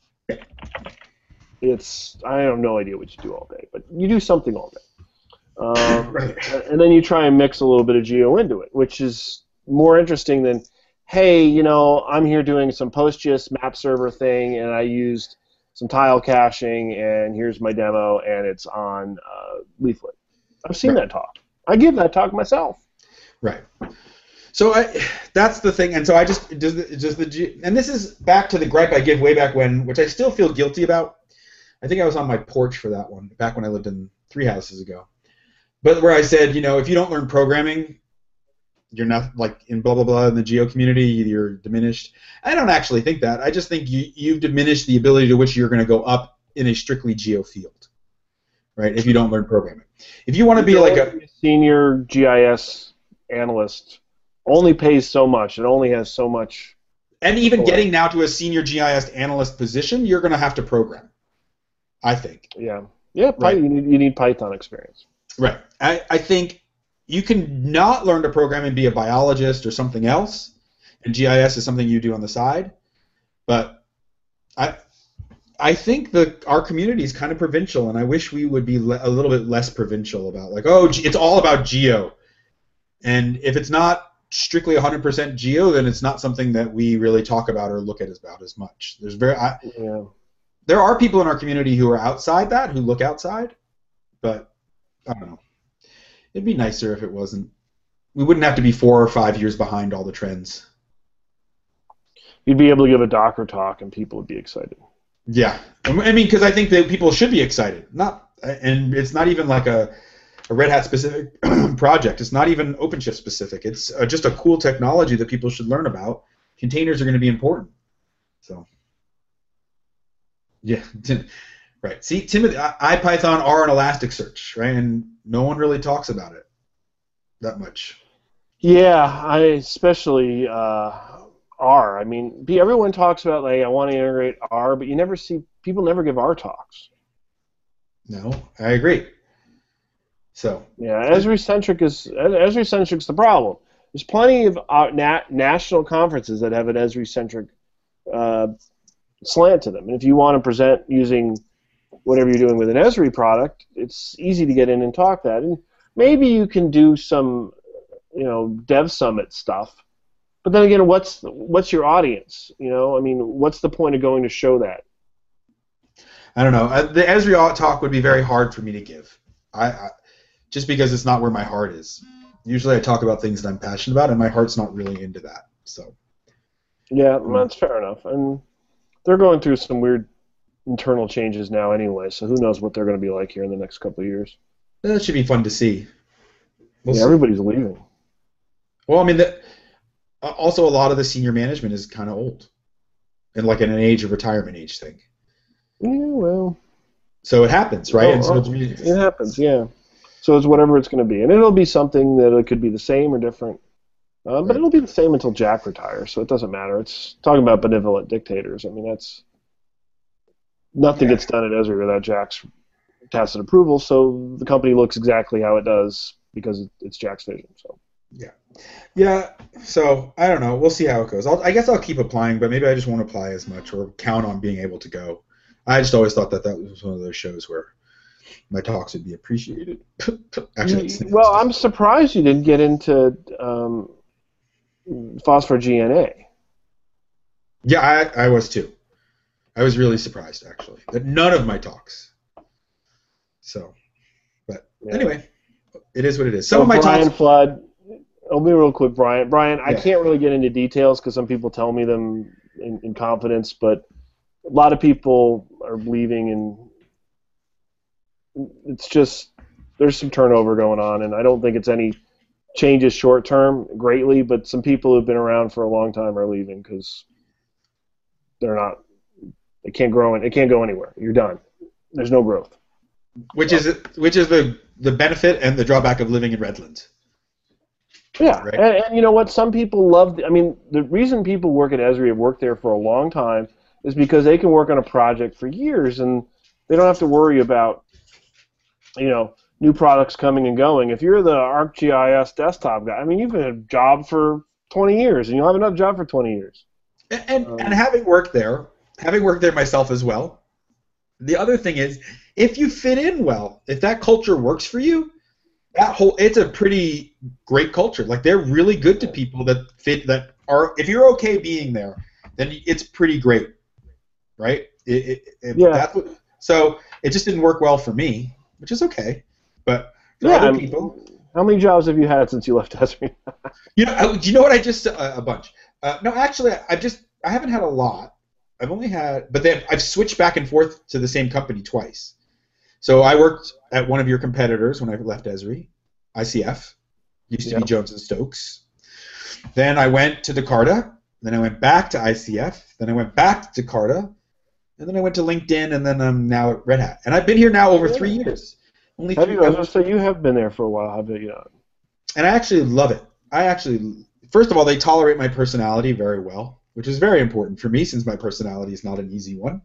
Speaker 1: It's, I have no idea what you do all day, but you do something all day. Um,
Speaker 2: Right.
Speaker 1: and then you try and mix a little bit of geo into it, which is more interesting than, hey, you know, I'm here doing some PostGIS map server thing, and I used some tile caching, and here's my demo, and it's on uh, Leaflet. I've seen
Speaker 2: Right.
Speaker 1: that talk. I give that talk myself.
Speaker 2: Right. So I, that's the thing, and so I just does the, does the G, and this is back to the gripe I give way back when, which I still feel guilty about. I think I was on my porch for that one back when I lived in three houses ago. But where I said, you know, if you don't learn programming, you're not, like, in blah blah blah in the geo community, you're diminished. I don't actually think that. I just think you you've diminished the ability to which you're going to go up in a strictly geo field, right? If you don't learn programming, if you want to be like a
Speaker 1: senior G I S analyst, only pays so much. It only has so much.
Speaker 2: And even getting now to a senior G I S analyst position, you're going to have to program, I think.
Speaker 1: Yeah. Yeah,
Speaker 2: Right.
Speaker 1: you need, you need Python experience.
Speaker 2: Right. I, I think you can not learn to program and be a biologist or something else, and G I S is something you do on the side. But I I think the our community is kind of provincial, and I wish we would be le- a little bit less provincial about, like, oh, ge- it's all about geo. And if it's not strictly one hundred percent geo, then it's not something that we really talk about or look at as about as much. There's very I,
Speaker 1: Yeah.
Speaker 2: there are people in our community who are outside that, who look outside, but I don't know. It'd be nicer if it wasn't. We wouldn't have to be four or five years behind all the trends.
Speaker 1: You'd be able to give a Docker talk, and people would be excited.
Speaker 2: Yeah, I mean, because I think that people should be excited. Not, and it's not even like a, a Red Hat specific project. It's not even OpenShift specific. It's uh, just a cool technology that people should learn about. Containers are going to be important. So, yeah, right. See, Timothy, IPython, R, and Elasticsearch, right? And no one really talks about it that much.
Speaker 1: Yeah, I especially uh, R. I mean, everyone talks about, like, I want to integrate R, but you never see people never give R talks.
Speaker 2: No, I agree. So
Speaker 1: yeah, Esri-centric is Esri-centric's the problem. There's plenty of uh, nat national conferences that have an Esri-centric uh, slant to them, and if you want to present using whatever you're doing with an Esri product, it's easy to get in and talk that. And maybe you can do some, you know, Dev Summit stuff. But then again, what's what's your audience? You know, I mean, what's the point of going to show that?
Speaker 2: I don't know. Uh, the Esri talk would be very hard for me to give. I, I just because it's not where my heart is. Usually, I talk about things that I'm passionate about, and my heart's not really into that. So.
Speaker 1: Yeah, that's fair enough. And they're going through some weird internal changes now anyway, so who knows what they're going to be like here in the next couple of years.
Speaker 2: That should be fun to see. We'll
Speaker 1: yeah,
Speaker 2: see.
Speaker 1: Everybody's leaving.
Speaker 2: Well, I mean, the, uh, also a lot of the senior management is kind of old, and like in an age of retirement age thing.
Speaker 1: Yeah, well.
Speaker 2: So it happens, right?
Speaker 1: Oh,
Speaker 2: and so
Speaker 1: oh,
Speaker 2: it's,
Speaker 1: it happens, yeah. So it's whatever it's going to be, and it'll be something that it could be the same or different. Uh, but
Speaker 2: right.
Speaker 1: It'll be the same until Jack retires, so it doesn't matter. It's talking about benevolent dictators. I mean, that's nothing
Speaker 2: Yeah.
Speaker 1: gets done at Esri without Jack's tacit approval, so the company looks exactly how it does because it's Jack's vision. So.
Speaker 2: Yeah. Yeah. So I don't know. We'll see how it goes. I'll, I guess I'll keep applying, but maybe I just won't apply as much or count on being able to go. I just always thought that that was one of those shows where my talks would be appreciated. Actually, it's,
Speaker 1: well, I'm surprised you didn't get into um, Phosphor G N A.
Speaker 2: Yeah, I, I was too. I was really surprised, actually, that none of my talks. So, but
Speaker 1: Yeah.
Speaker 2: anyway, it is what it is. Some
Speaker 1: so
Speaker 2: of my
Speaker 1: Brian
Speaker 2: talks.
Speaker 1: Flood. I'll be real quick, Brian. Brian, I
Speaker 2: Yeah.
Speaker 1: can't really get into details because some people tell me them in, in confidence, but a lot of people are leaving, and it's just there's some turnover going on, and I don't think it's any changes short term greatly. But some people who've been around for a long time are leaving because they're not. They can't grow. It can't go anywhere. You're done. There's no growth.
Speaker 2: Which is which is the the benefit and the drawback of living in Redlands.
Speaker 1: Yeah,
Speaker 2: right?
Speaker 1: and, and you know what? Some people love. I mean, the reason people work at Esri have worked there for a long time is because they can work on a project for years and they don't have to worry about, you know, new products coming and going. If you're the ArcGIS desktop guy, I mean, you've been a job for twenty years, and you'll have another job for twenty years.
Speaker 2: And and,
Speaker 1: Um,
Speaker 2: and having worked there, having worked there myself as well, the other thing is, if you fit in well, if that culture works for you, that whole it's a pretty great culture. Like they're really good to people that fit that are. If you're okay being there, then it's pretty great, right? It, it, it,
Speaker 1: Yeah.
Speaker 2: That's what, so it just didn't work well for me, which is okay. But for
Speaker 1: Yeah,
Speaker 2: other
Speaker 1: I'm-
Speaker 2: people,
Speaker 1: How many jobs have you had since you left Esri?
Speaker 2: you know, I- do you know what I just uh, a bunch? Uh, no, actually, I've just I haven't had a lot. I've only had, but then I've switched back and forth to the same company twice. So I worked at one of your competitors when I left Esri, I C F, used to
Speaker 1: Yeah.
Speaker 2: be Jones and Stokes. Then I went to Jakarta. Then I went back to I C F. Then I went back to Jakarta. And then I went to LinkedIn, and then I'm now at Red Hat. And I've been here now over three years. Only
Speaker 1: Have
Speaker 2: three
Speaker 1: you? I was gonna say you have been there for a while, have you? not?
Speaker 2: and I actually love it. I actually, first of all, they tolerate my personality very well, which is very important for me since my personality is not an easy one.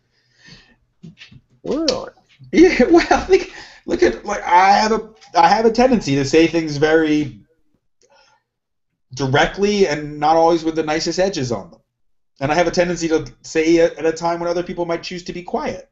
Speaker 1: Really?
Speaker 2: Yeah, well, look, look at like I have a I have a tendency to say things very directly and not always with the nicest edges on them, and I have a tendency to say it at a time when other people might choose to be quiet.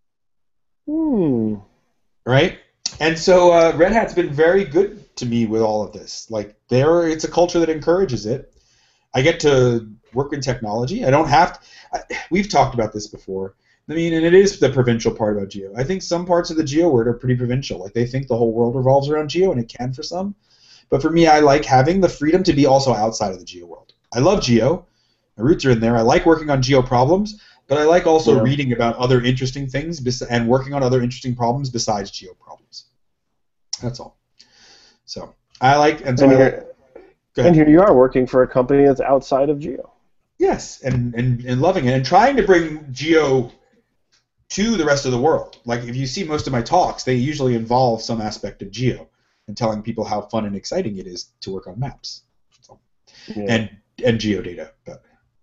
Speaker 1: Hmm.
Speaker 2: Right? And so uh, Red Hat's been very good to me with all of this. Like, there, it's a culture that encourages it. I get to work in technology. I don't have to. I, we've talked about this before. I mean, and it is the provincial part about geo. I think some parts of the geo world are pretty provincial. Like, they think the whole world revolves around geo, and it can for some. But for me, I like having the freedom to be also outside of the geo world. I love geo. My roots are in there. I like working on geo problems. But I like also
Speaker 1: Yeah.
Speaker 2: reading about other interesting things bes- and working on other interesting problems besides geo problems. That's all. So I like, and so
Speaker 1: And
Speaker 2: I like.
Speaker 1: here,
Speaker 2: Go ahead.
Speaker 1: and here you are working for a company that's outside of Geo.
Speaker 2: Yes, and, and and loving it and trying to bring geo to the rest of the world. Like if you see most of my talks, they usually involve some aspect of geo and telling people how fun and exciting it is to work on maps. So,
Speaker 1: Yeah.
Speaker 2: and and geodata. But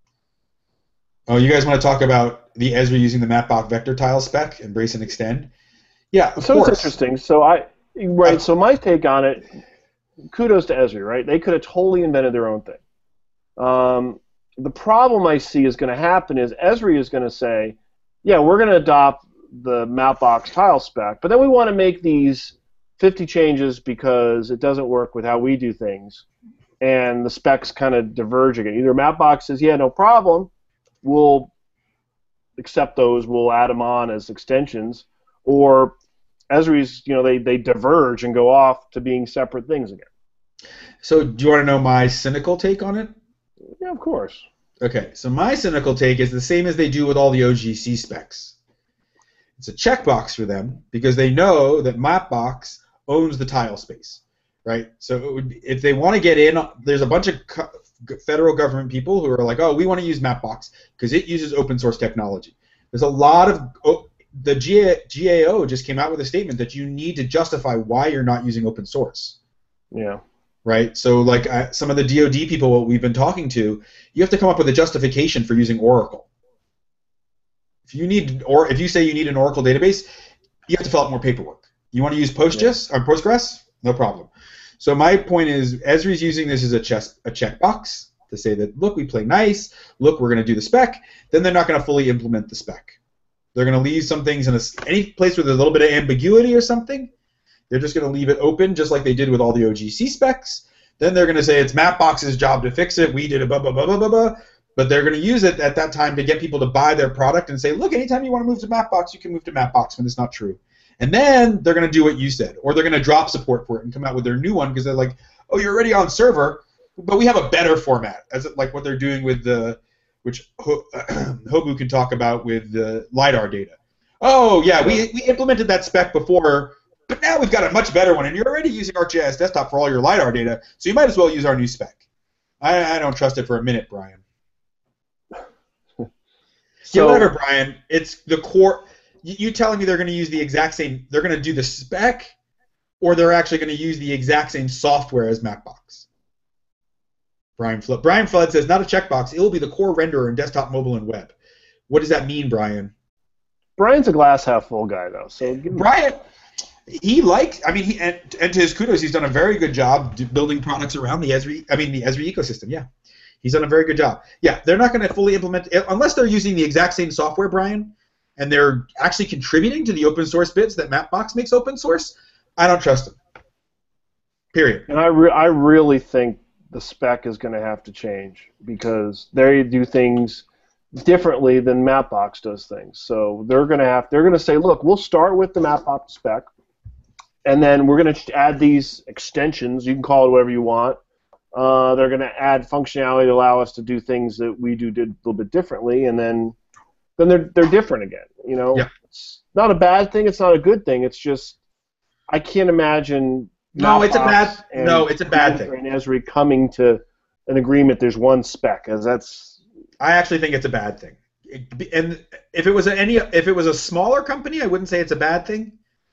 Speaker 2: oh, you guys want to talk about the Esri using the Mapbox vector tile spec, embrace and extend? Yeah, of
Speaker 1: so
Speaker 2: course.
Speaker 1: it's interesting. So I right.
Speaker 2: Uh,
Speaker 1: So my take on it. Kudos to Esri, right? They could have totally invented their own thing. Um, the problem I see is going to happen is Esri is going to say, yeah, we're going to adopt the Mapbox tile spec, but then we want to make these fifty changes because it doesn't work with how we do things, and the specs kind of diverge again. Either Mapbox says, yeah, no problem, we'll accept those, we'll add them on as extensions, or Esri's, you know, they, they diverge and go off to being separate things again.
Speaker 2: So do you want to know my cynical take on it?
Speaker 1: Yeah, of course.
Speaker 2: Okay, so my cynical take is the same as they do with all the O G C specs. It's a checkbox for them because they know that Mapbox owns the tile space, right? So it would, if they want to get in, there's a bunch of co- federal government people who are like, oh, we want to use Mapbox because it uses open source technology. There's a lot of oh, the G A O just came out with a statement that you need to justify why you're not using open source.
Speaker 1: Yeah.
Speaker 2: Right? So, like uh, some of the D O D people what we've been talking to, you have to come up with a justification for using Oracle. If you need, or if you say you need an Oracle database, you have to fill out more paperwork. You want to use Postgres or Postgres? No problem. So my point is, Esri's using this as a chess, a checkbox to say that, look, we play nice. Look, we're going to do the spec. Then they're not going to fully implement the spec. They're going to leave some things in a, any place with a little bit of ambiguity or something. They're just going to leave it open, just like they did with all the O G C specs. Then they're going to say it's Mapbox's job to fix it. We did a blah, blah, blah, blah, blah, blah. But they're going to use it at that time to get people to buy their product and say, look, anytime you want to move to Mapbox, you can move to Mapbox when it's not true. And then they're going to do what you said. Or they're going to drop support for it and come out with their new one because they're like, oh, you're already on server, but we have a better format, as it, like what they're doing with the, which Ho- Hobu can talk about with the LiDAR data. Oh, yeah, we, we implemented that spec before, But now we've got a much better one, and you're already using ArcGIS Desktop for all your LiDAR data, so you might as well use our new spec. I, I don't trust it for a minute, Brian. So, yeah, whatever, Brian. It's the core. You, you telling me they're going to use the exact same, they're going to do the spec, or they're actually going to use the exact same software as Mapbox? Brian Flood. Brian Flood says, not a checkbox. It will be the core renderer in desktop, mobile, and web. What does that mean, Brian?
Speaker 1: Brian's a glass half full guy, though. So give me
Speaker 2: Brian, he likes. I mean, he and, and to his kudos, he's done a very good job building products around the Esri. I mean, the Esri ecosystem. Yeah, he's done a very good job. Yeah, they're not going to fully implement unless they're using the exact same software, Brian, and they're actually contributing to the open source bits that Mapbox makes open source. I don't trust them. Period.
Speaker 1: And I re I really think the spec is going to have to change because they do things differently than Mapbox does things. So they're going to have they're going to say, look, we'll start with the Mapbox spec, and then we're going to add these extensions. You can call it whatever you want. Uh, they're going to add functionality to allow us to do things that we do did a little bit differently, and then then they're they're different again. You know,
Speaker 2: yeah.
Speaker 1: It's not a bad thing. It's not a good thing. It's just I can't imagine.
Speaker 2: No, it's a bad. No, it's a bad thing.
Speaker 1: And Esri coming to an agreement. There's one spec, as that's.
Speaker 2: I actually think it's a bad thing. It, and if it was any, if it was a smaller company, I wouldn't say it's a bad thing.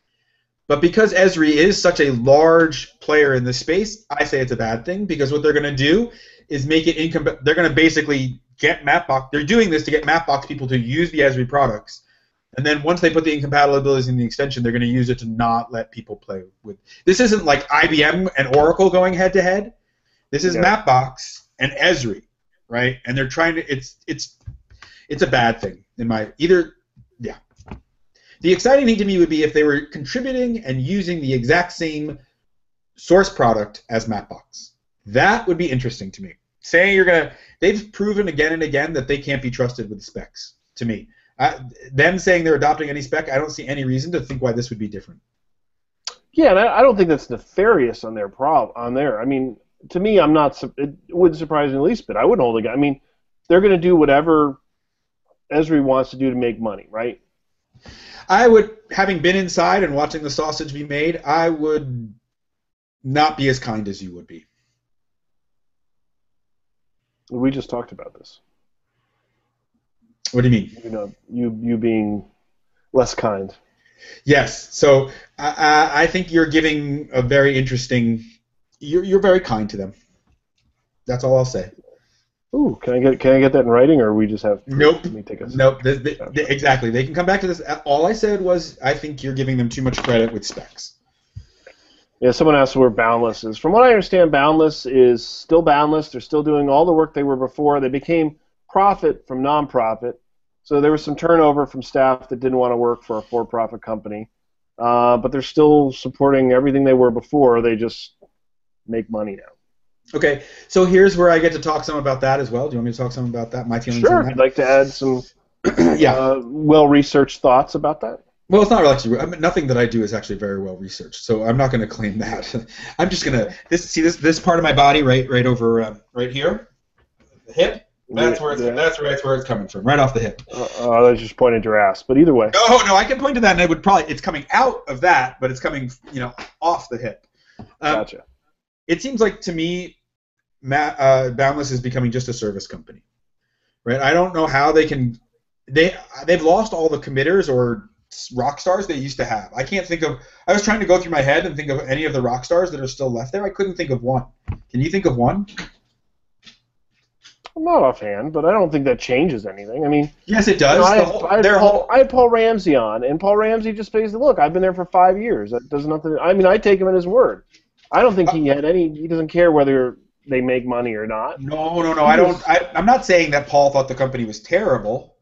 Speaker 2: But because Esri is such a large player in this space, I say it's a bad thing because what they're going to do is make it incom. They're going to basically get Mapbox. They're doing this to get Mapbox people to use the Esri products. And then once they put the incompatibilities in the extension, they're going to use it to not let people play with. This isn't like I B M and Oracle going head to head. This is yeah. Mapbox and Esri, right? And they're trying to. It's it's it's a bad thing in my either. Yeah. The exciting thing to me would be if they were contributing and using the exact same source product as Mapbox. That would be interesting to me. Saying you're gonna, they've proven again and again that they can't be trusted with the specs. To me. I, them saying they're adopting any spec, I don't see any reason to think why this would be different.
Speaker 1: Yeah, and I, I don't think that's nefarious on their prob on there. I mean, to me, I'm not. It wouldn't surprise me the least bit. I wouldn't hold a guy. I mean, they're going to do whatever Esri wants to do to make money, right?
Speaker 2: I would, having been inside and watching the sausage be made, I would not be as kind as you would be.
Speaker 1: We just talked about this.
Speaker 2: What do you mean?
Speaker 1: You know, you you being less kind.
Speaker 2: Yes. So I, I think you're giving a very interesting. You're you're very kind to them. That's all I'll say.
Speaker 1: Ooh, can I get can I get that in writing, or we just have?
Speaker 2: Nope.
Speaker 1: Let me take a
Speaker 2: nope. They, they, they, exactly. They can come back to this. All I said was I think you're giving them too much credit with specs.
Speaker 1: Yeah. Someone asked where Boundless is. From what I understand, Boundless is still Boundless. They're still doing all the work they were before. They became profit from non-profit, so there was some turnover from staff that didn't want to work for a for-profit company, uh, but they're still supporting everything they were before. They just make money now.
Speaker 2: Okay, so here's where I get to talk some about that as well. Do you want me to talk some about that? My feelings
Speaker 1: sure.
Speaker 2: on that?
Speaker 1: I'd like to add some
Speaker 2: yeah.
Speaker 1: uh, well-researched thoughts about that.
Speaker 2: Well, it's not really. I mean, nothing that I do is actually very well researched, so I'm not going to claim that. I'm just going to this see this this part of my body right right over uh, right here, the hip. That's where it's yeah. that's where it's where it's coming from, right off the hip.
Speaker 1: Uh, uh, I was just pointing to your ass, but either way.
Speaker 2: Oh no, I can point to that, and it would probably it's coming out of that, but it's coming you know off the hip. Um,
Speaker 1: gotcha.
Speaker 2: It seems like to me, Matt, uh, Boundless is becoming just a service company, right? I don't know how they can. They they've lost all the committers or rock stars they used to have. I can't think of. I was trying to go through my head and think of any of the rock stars that are still left there. I couldn't think of one. Can you think of one?
Speaker 1: I'm not offhand, but I don't think that changes anything. I mean,
Speaker 2: yes, it does.
Speaker 1: You know, I,
Speaker 2: the
Speaker 1: had,
Speaker 2: whole,
Speaker 1: I, had
Speaker 2: their
Speaker 1: Paul,
Speaker 2: whole...
Speaker 1: I had Paul Ramsey on, and Paul Ramsey just basically, look, I've been there for five years. That does nothing. I mean, I take him at his word. I don't think he had any. He doesn't care whether they make money or not.
Speaker 2: No, no, no. I don't. I, I'm not saying that Paul thought the company was terrible.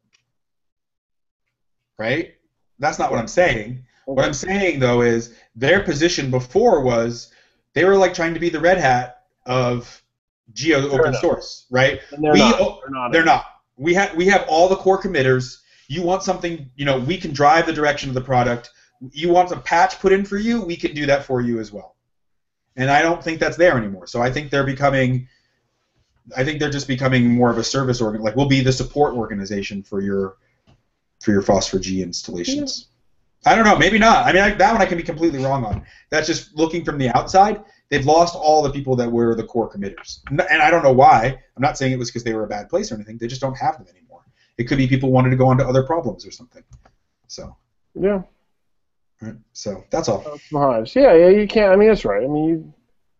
Speaker 2: Right? That's not what I'm saying. Okay. What I'm saying though is their position before was they were like trying to be the Red Hat of Geo Fair open enough. Source, right?
Speaker 1: And they're,
Speaker 2: we,
Speaker 1: not. they're not.
Speaker 2: They're not. We have we have all the core committers. You want something, you know, we can drive the direction of the product. You want a patch put in for you, we can do that for you as well. And I don't think that's there anymore. So I think they're becoming, I think they're just becoming more of a service organ. Like we'll be the support organization for your for your Phosphor G installations. I don't know. Maybe not. I mean, I, that one I can be completely wrong on. That's just looking from the outside. They've lost all the people that were the core committers. And I don't know why. I'm not saying it was because they were a bad place or anything. They just don't have them anymore. It could be people wanted to go on to other problems or something. So.
Speaker 1: Yeah.
Speaker 2: Right. So that's all.
Speaker 1: Hives. Yeah, yeah, you can't. I mean, that's right. I mean, you,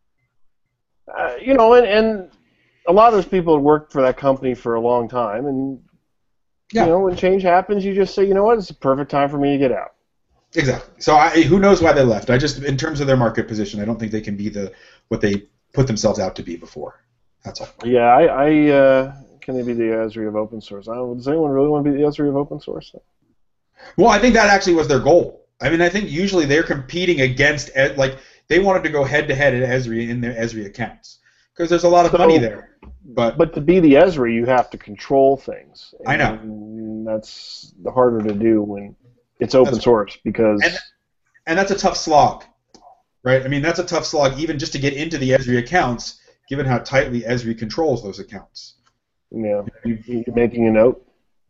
Speaker 1: uh, you know, and, and a lot of those people had worked for that company for a long time, and yeah. you know, when change happens, you just say, you know what, it's the perfect time for me to get out.
Speaker 2: Exactly. So I, who knows why they left? I just, in terms of their market position, I don't think they can be the what they put themselves out to be before. That's all.
Speaker 1: Yeah, I, I uh, can they be the Esri of open source? I don't, does anyone really want to be the Esri of open source?
Speaker 2: Well, I think that actually was their goal. I mean, I think usually they're competing against, like, they wanted to go head-to-head at Esri in their Esri accounts because there's a lot of
Speaker 1: so,
Speaker 2: money there. But
Speaker 1: but to be the Esri, you have to control things.
Speaker 2: I know.
Speaker 1: And that's harder to do when it's open that's, source because...
Speaker 2: And, and that's a tough slog, right? I mean, that's a tough slog even just to get into the Esri accounts, given how tightly Esri controls those accounts.
Speaker 1: Yeah. You, you making a note?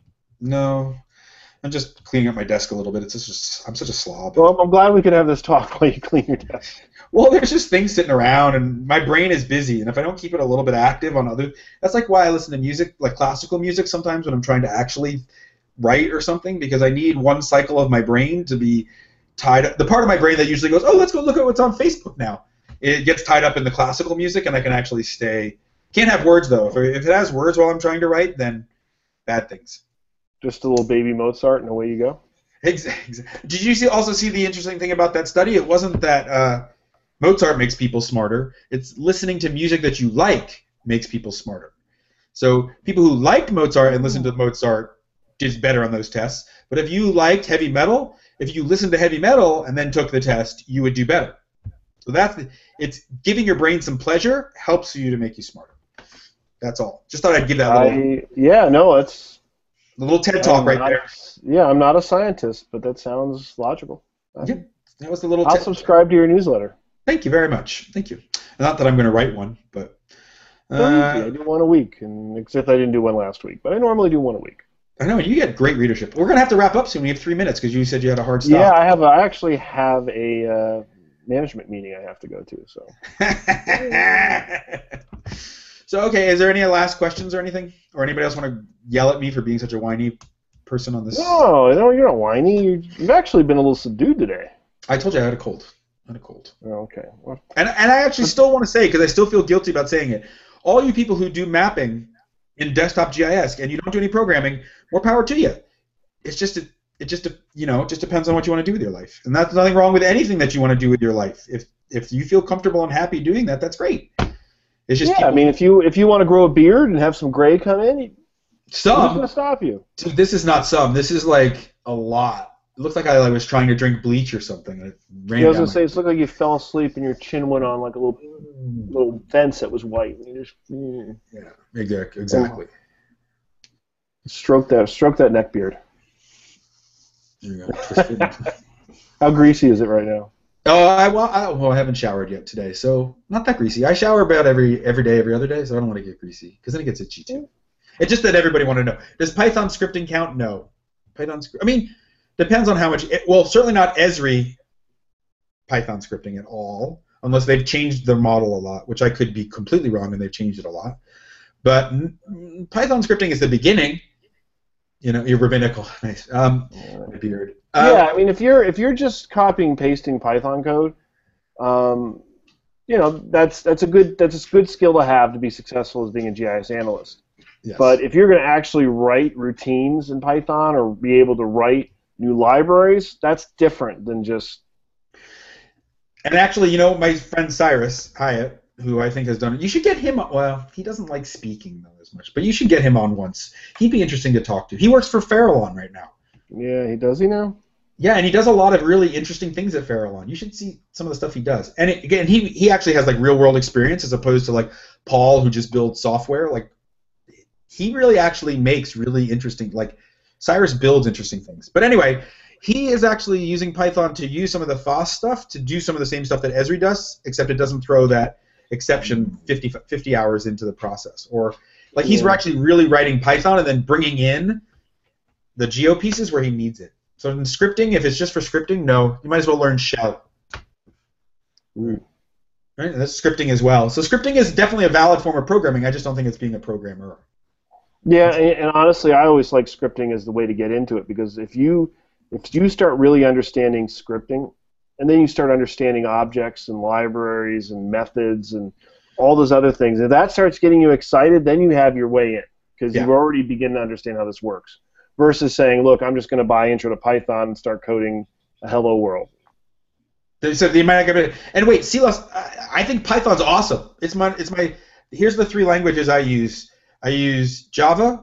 Speaker 2: No. I'm just cleaning up my desk a little bit. It's just I'm such a slob.
Speaker 1: Well, I'm glad we could have this talk while you clean your desk.
Speaker 2: Well, there's just things sitting around, and my brain is busy. And if I don't keep it a little bit active on other, that's like why I listen to music, like classical music, sometimes when I'm trying to actually write or something, because I need one cycle of my brain to be tied up. The part of my brain that usually goes, oh, let's go look at what's on Facebook now. It gets tied up in the classical music, and I can actually stay. Can't have words though. If it, if it has words while I'm trying to write, then bad things.
Speaker 1: Just a little baby Mozart, and away you go.
Speaker 2: Exactly. Did you see, also see the interesting thing about that study? It wasn't that uh, Mozart makes people smarter. It's listening to music that you like makes people smarter. So people who liked Mozart and listened to Mozart did better on those tests. But if you liked heavy metal, if you listened to heavy metal and then took the test, you would do better. So that's the, it's giving your brain some pleasure helps you to make you smarter. That's all. Just thought I'd give that little.
Speaker 1: I, yeah, no, it's.
Speaker 2: The little TED Talk right
Speaker 1: not,
Speaker 2: there.
Speaker 1: Yeah, I'm not a scientist, but that sounds logical.
Speaker 2: Yeah, that was the little.
Speaker 1: I'll
Speaker 2: TED
Speaker 1: subscribe to your newsletter.
Speaker 2: Thank you very much. Thank you. Not that I'm going to write one, but. Uh,
Speaker 1: well, I do one a week, and except I didn't do one last week, but I normally do one a week.
Speaker 2: I know, and you get great readership. We're going to have to wrap up soon. We have three minutes because you said you had a hard stop.
Speaker 1: Yeah, I have. A, I actually have a uh, management meeting I have to go to. So.
Speaker 2: So, okay, is there any last questions or anything? Or anybody else want to yell at me for being such a whiny person on this?
Speaker 1: No, no, you're not whiny. You've actually been a little subdued today.
Speaker 2: I told you I had a cold. I had a cold.
Speaker 1: Oh, okay. Well,
Speaker 2: and, and I actually still want to say, because I still feel guilty about saying it, all you people who do mapping in desktop G I S and you don't do any programming, more power to you. It's just, a, it just a, you know, it just depends on what you want to do with your life. And that's nothing wrong with anything that you want to do with your life. If, if you feel comfortable and happy doing that, that's great. It's just
Speaker 1: yeah, I mean, if you if you want to grow a beard and have some gray come in, you,
Speaker 2: some.
Speaker 1: who's going to stop you?
Speaker 2: Dude, this is not some. This is like a lot. It looks like I like, was trying to drink bleach or something. And it ran
Speaker 1: yeah, I was
Speaker 2: down
Speaker 1: going to say, it looked like you fell asleep and your chin went on like a little little fence that was white. And you just, mm.
Speaker 2: Yeah, exactly. exactly.
Speaker 1: Stroke that, stroke that neck beard.
Speaker 2: There you go.
Speaker 1: How greasy is it right now?
Speaker 2: Oh, I, well, I, well, I haven't showered yet today, so not that greasy. I shower about every every day, every other day, so I don't want to get greasy, because then it gets itchy too. It's just that everybody want to know. Does Python scripting count? No. Python script. I mean, depends on how much. It, well, certainly not Esri Python scripting at all, unless they've changed their model a lot, which I could be completely wrong, and they've changed it a lot. But mm, Python scripting is the beginning. You know, you're rabbinical. Nice. Um, beard. Um,
Speaker 1: yeah, I mean, if you're if you're just copying pasting Python code, um, you know, that's that's a good that's a good skill to have to be successful as being a G I S analyst.
Speaker 2: Yes.
Speaker 1: But if you're going to actually write routines in Python or be able to write new libraries, that's different than just.
Speaker 2: And actually, you know, my friend Cyrus Hyatt, who I think has done it, you should get him. Well, he doesn't like speaking though as much, but you should get him on once. He'd be interesting to talk to. He works for Farallon right now.
Speaker 1: Yeah, he does. He now.
Speaker 2: Yeah, and he does a lot of really interesting things at Farallon. You should see some of the stuff he does. And it, again, he he actually has like real world experience as opposed to like Paul, who just builds software. Like he really actually makes really interesting. Like Cyrus builds interesting things. But anyway, he is actually using Python to use some of the F O S stuff to do some of the same stuff that Esri does, except it doesn't throw that exception fifty, fifty hours into the process. Or like he's
Speaker 1: yeah.
Speaker 2: actually really writing Python and then bringing in the geo pieces where he needs it. So in scripting, if it's just for scripting, no. You might as well learn shell.
Speaker 1: Mm.
Speaker 2: Right? And that's scripting as well. So scripting is definitely a valid form of programming. I just don't think it's being a programmer.
Speaker 1: Yeah, and, and honestly, I always like scripting as the way to get into it, because if you if you start really understanding scripting, and then you start understanding objects and libraries and methods and all those other things, if that starts getting you excited, then you have your way in, because
Speaker 2: Yeah.
Speaker 1: you've already begun to understand how this works. Versus saying, look, I'm just going to buy Intro to Python and start coding a hello world.
Speaker 2: So the amount of and wait, C plus, I, I think Python's awesome. It's my it's my here's the three languages I use. I use Java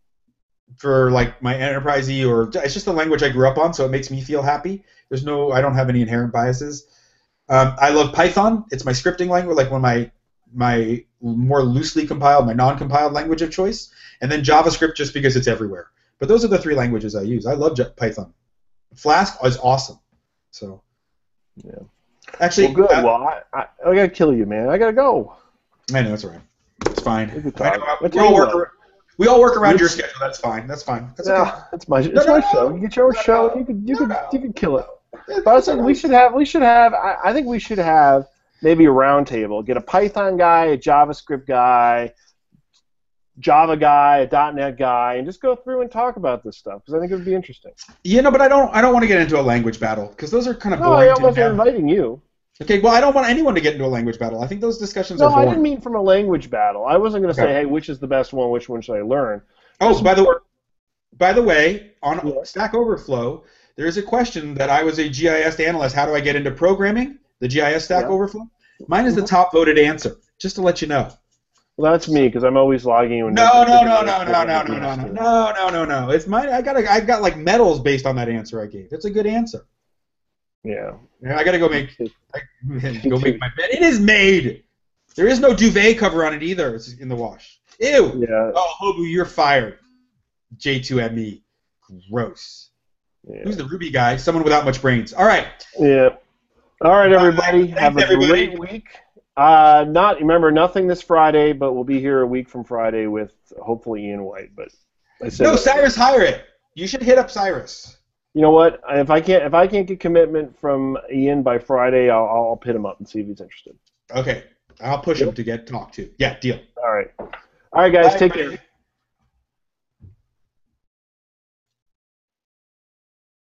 Speaker 2: for like my enterprisey, or it's just the language I grew up on, so it makes me feel happy. There's no I don't have any inherent biases. Um, I love Python. It's my scripting language, like one of my my more loosely compiled, my non-compiled language of choice, and then JavaScript just because it's everywhere. But those are the three languages I use. I love J- Python. Flask is awesome. So.
Speaker 1: Yeah.
Speaker 2: Actually,
Speaker 1: well, good.
Speaker 2: uh,
Speaker 1: well, I, I, I gotta kill you, man. I gotta go.
Speaker 2: I know that's all right. It's fine.
Speaker 1: We could
Speaker 2: I
Speaker 1: talk.
Speaker 2: know, uh,
Speaker 1: Let's
Speaker 2: we, all
Speaker 1: talk
Speaker 2: work
Speaker 1: about it.
Speaker 2: ar- we all work around your
Speaker 1: Let's-
Speaker 2: schedule. That's fine. That's fine. That's
Speaker 1: Yeah,
Speaker 2: okay.
Speaker 1: it's my it's
Speaker 2: No, no,
Speaker 1: my
Speaker 2: no,
Speaker 1: show.
Speaker 2: no.
Speaker 1: You get your own
Speaker 2: No,
Speaker 1: show.
Speaker 2: no.
Speaker 1: You could you
Speaker 2: No,
Speaker 1: could
Speaker 2: no.
Speaker 1: you could kill it.
Speaker 2: It's
Speaker 1: But I was
Speaker 2: all
Speaker 1: thinking we
Speaker 2: right.
Speaker 1: should have we should have I, I think we should have maybe a round table. Get a Python guy, a JavaScript guy, Java guy, a dot net guy, and just go through and talk about this stuff, because I think it would be interesting.
Speaker 2: You know, but I don't. I don't want to get into a language battle because those are kind of
Speaker 1: No, I
Speaker 2: boring to
Speaker 1: wasn't
Speaker 2: have.
Speaker 1: inviting you.
Speaker 2: Okay, well, I don't want anyone to get into a language battle. I think those discussions
Speaker 1: No,
Speaker 2: are
Speaker 1: I
Speaker 2: boring.
Speaker 1: didn't mean from a language battle. I wasn't going to
Speaker 2: Okay.
Speaker 1: say, hey, which is the best one? Which one should I learn?
Speaker 2: Oh, by the way, by the way, on
Speaker 1: Yeah.
Speaker 2: Stack Overflow, there is a question that I was a G I S analyst. How do I get into programming? The G I S Stack
Speaker 1: Yeah.
Speaker 2: Overflow. Mine is the
Speaker 1: Mhm.
Speaker 2: top voted answer. Just to let you know.
Speaker 1: Well, that's me, because I'm always logging you.
Speaker 2: No, no, no, no, no, no, no, no, no, no, no, no, no. It's mine. I got a, I got like medals based on that answer I gave. It's a good answer.
Speaker 1: Yeah.
Speaker 2: Yeah, I gotta go make I, go make my bed. It is made. There is no duvet cover on it either. It's in the wash. Ew.
Speaker 1: Yeah.
Speaker 2: Oh, Hobu, you're fired. J two M E. Gross.
Speaker 1: Yeah.
Speaker 2: Who's the Ruby guy? Someone without much brains. All right.
Speaker 1: Yeah. All right, everybody.
Speaker 2: Thanks,
Speaker 1: Have a
Speaker 2: everybody.
Speaker 1: great week. Uh, not remember nothing this Friday, but we'll be here a week from Friday with hopefully Ian White. But I said,
Speaker 2: No, Cyrus, hire it. You should hit up Cyrus.
Speaker 1: you know what? If I can't if I can't get commitment from Ian by Friday, I'll I'll pit him up and see if he's interested.
Speaker 2: Okay. I'll push him to get talked to. Yeah, deal.
Speaker 1: All right. All right, guys.
Speaker 2: Bye,
Speaker 1: take
Speaker 2: everybody.
Speaker 1: care.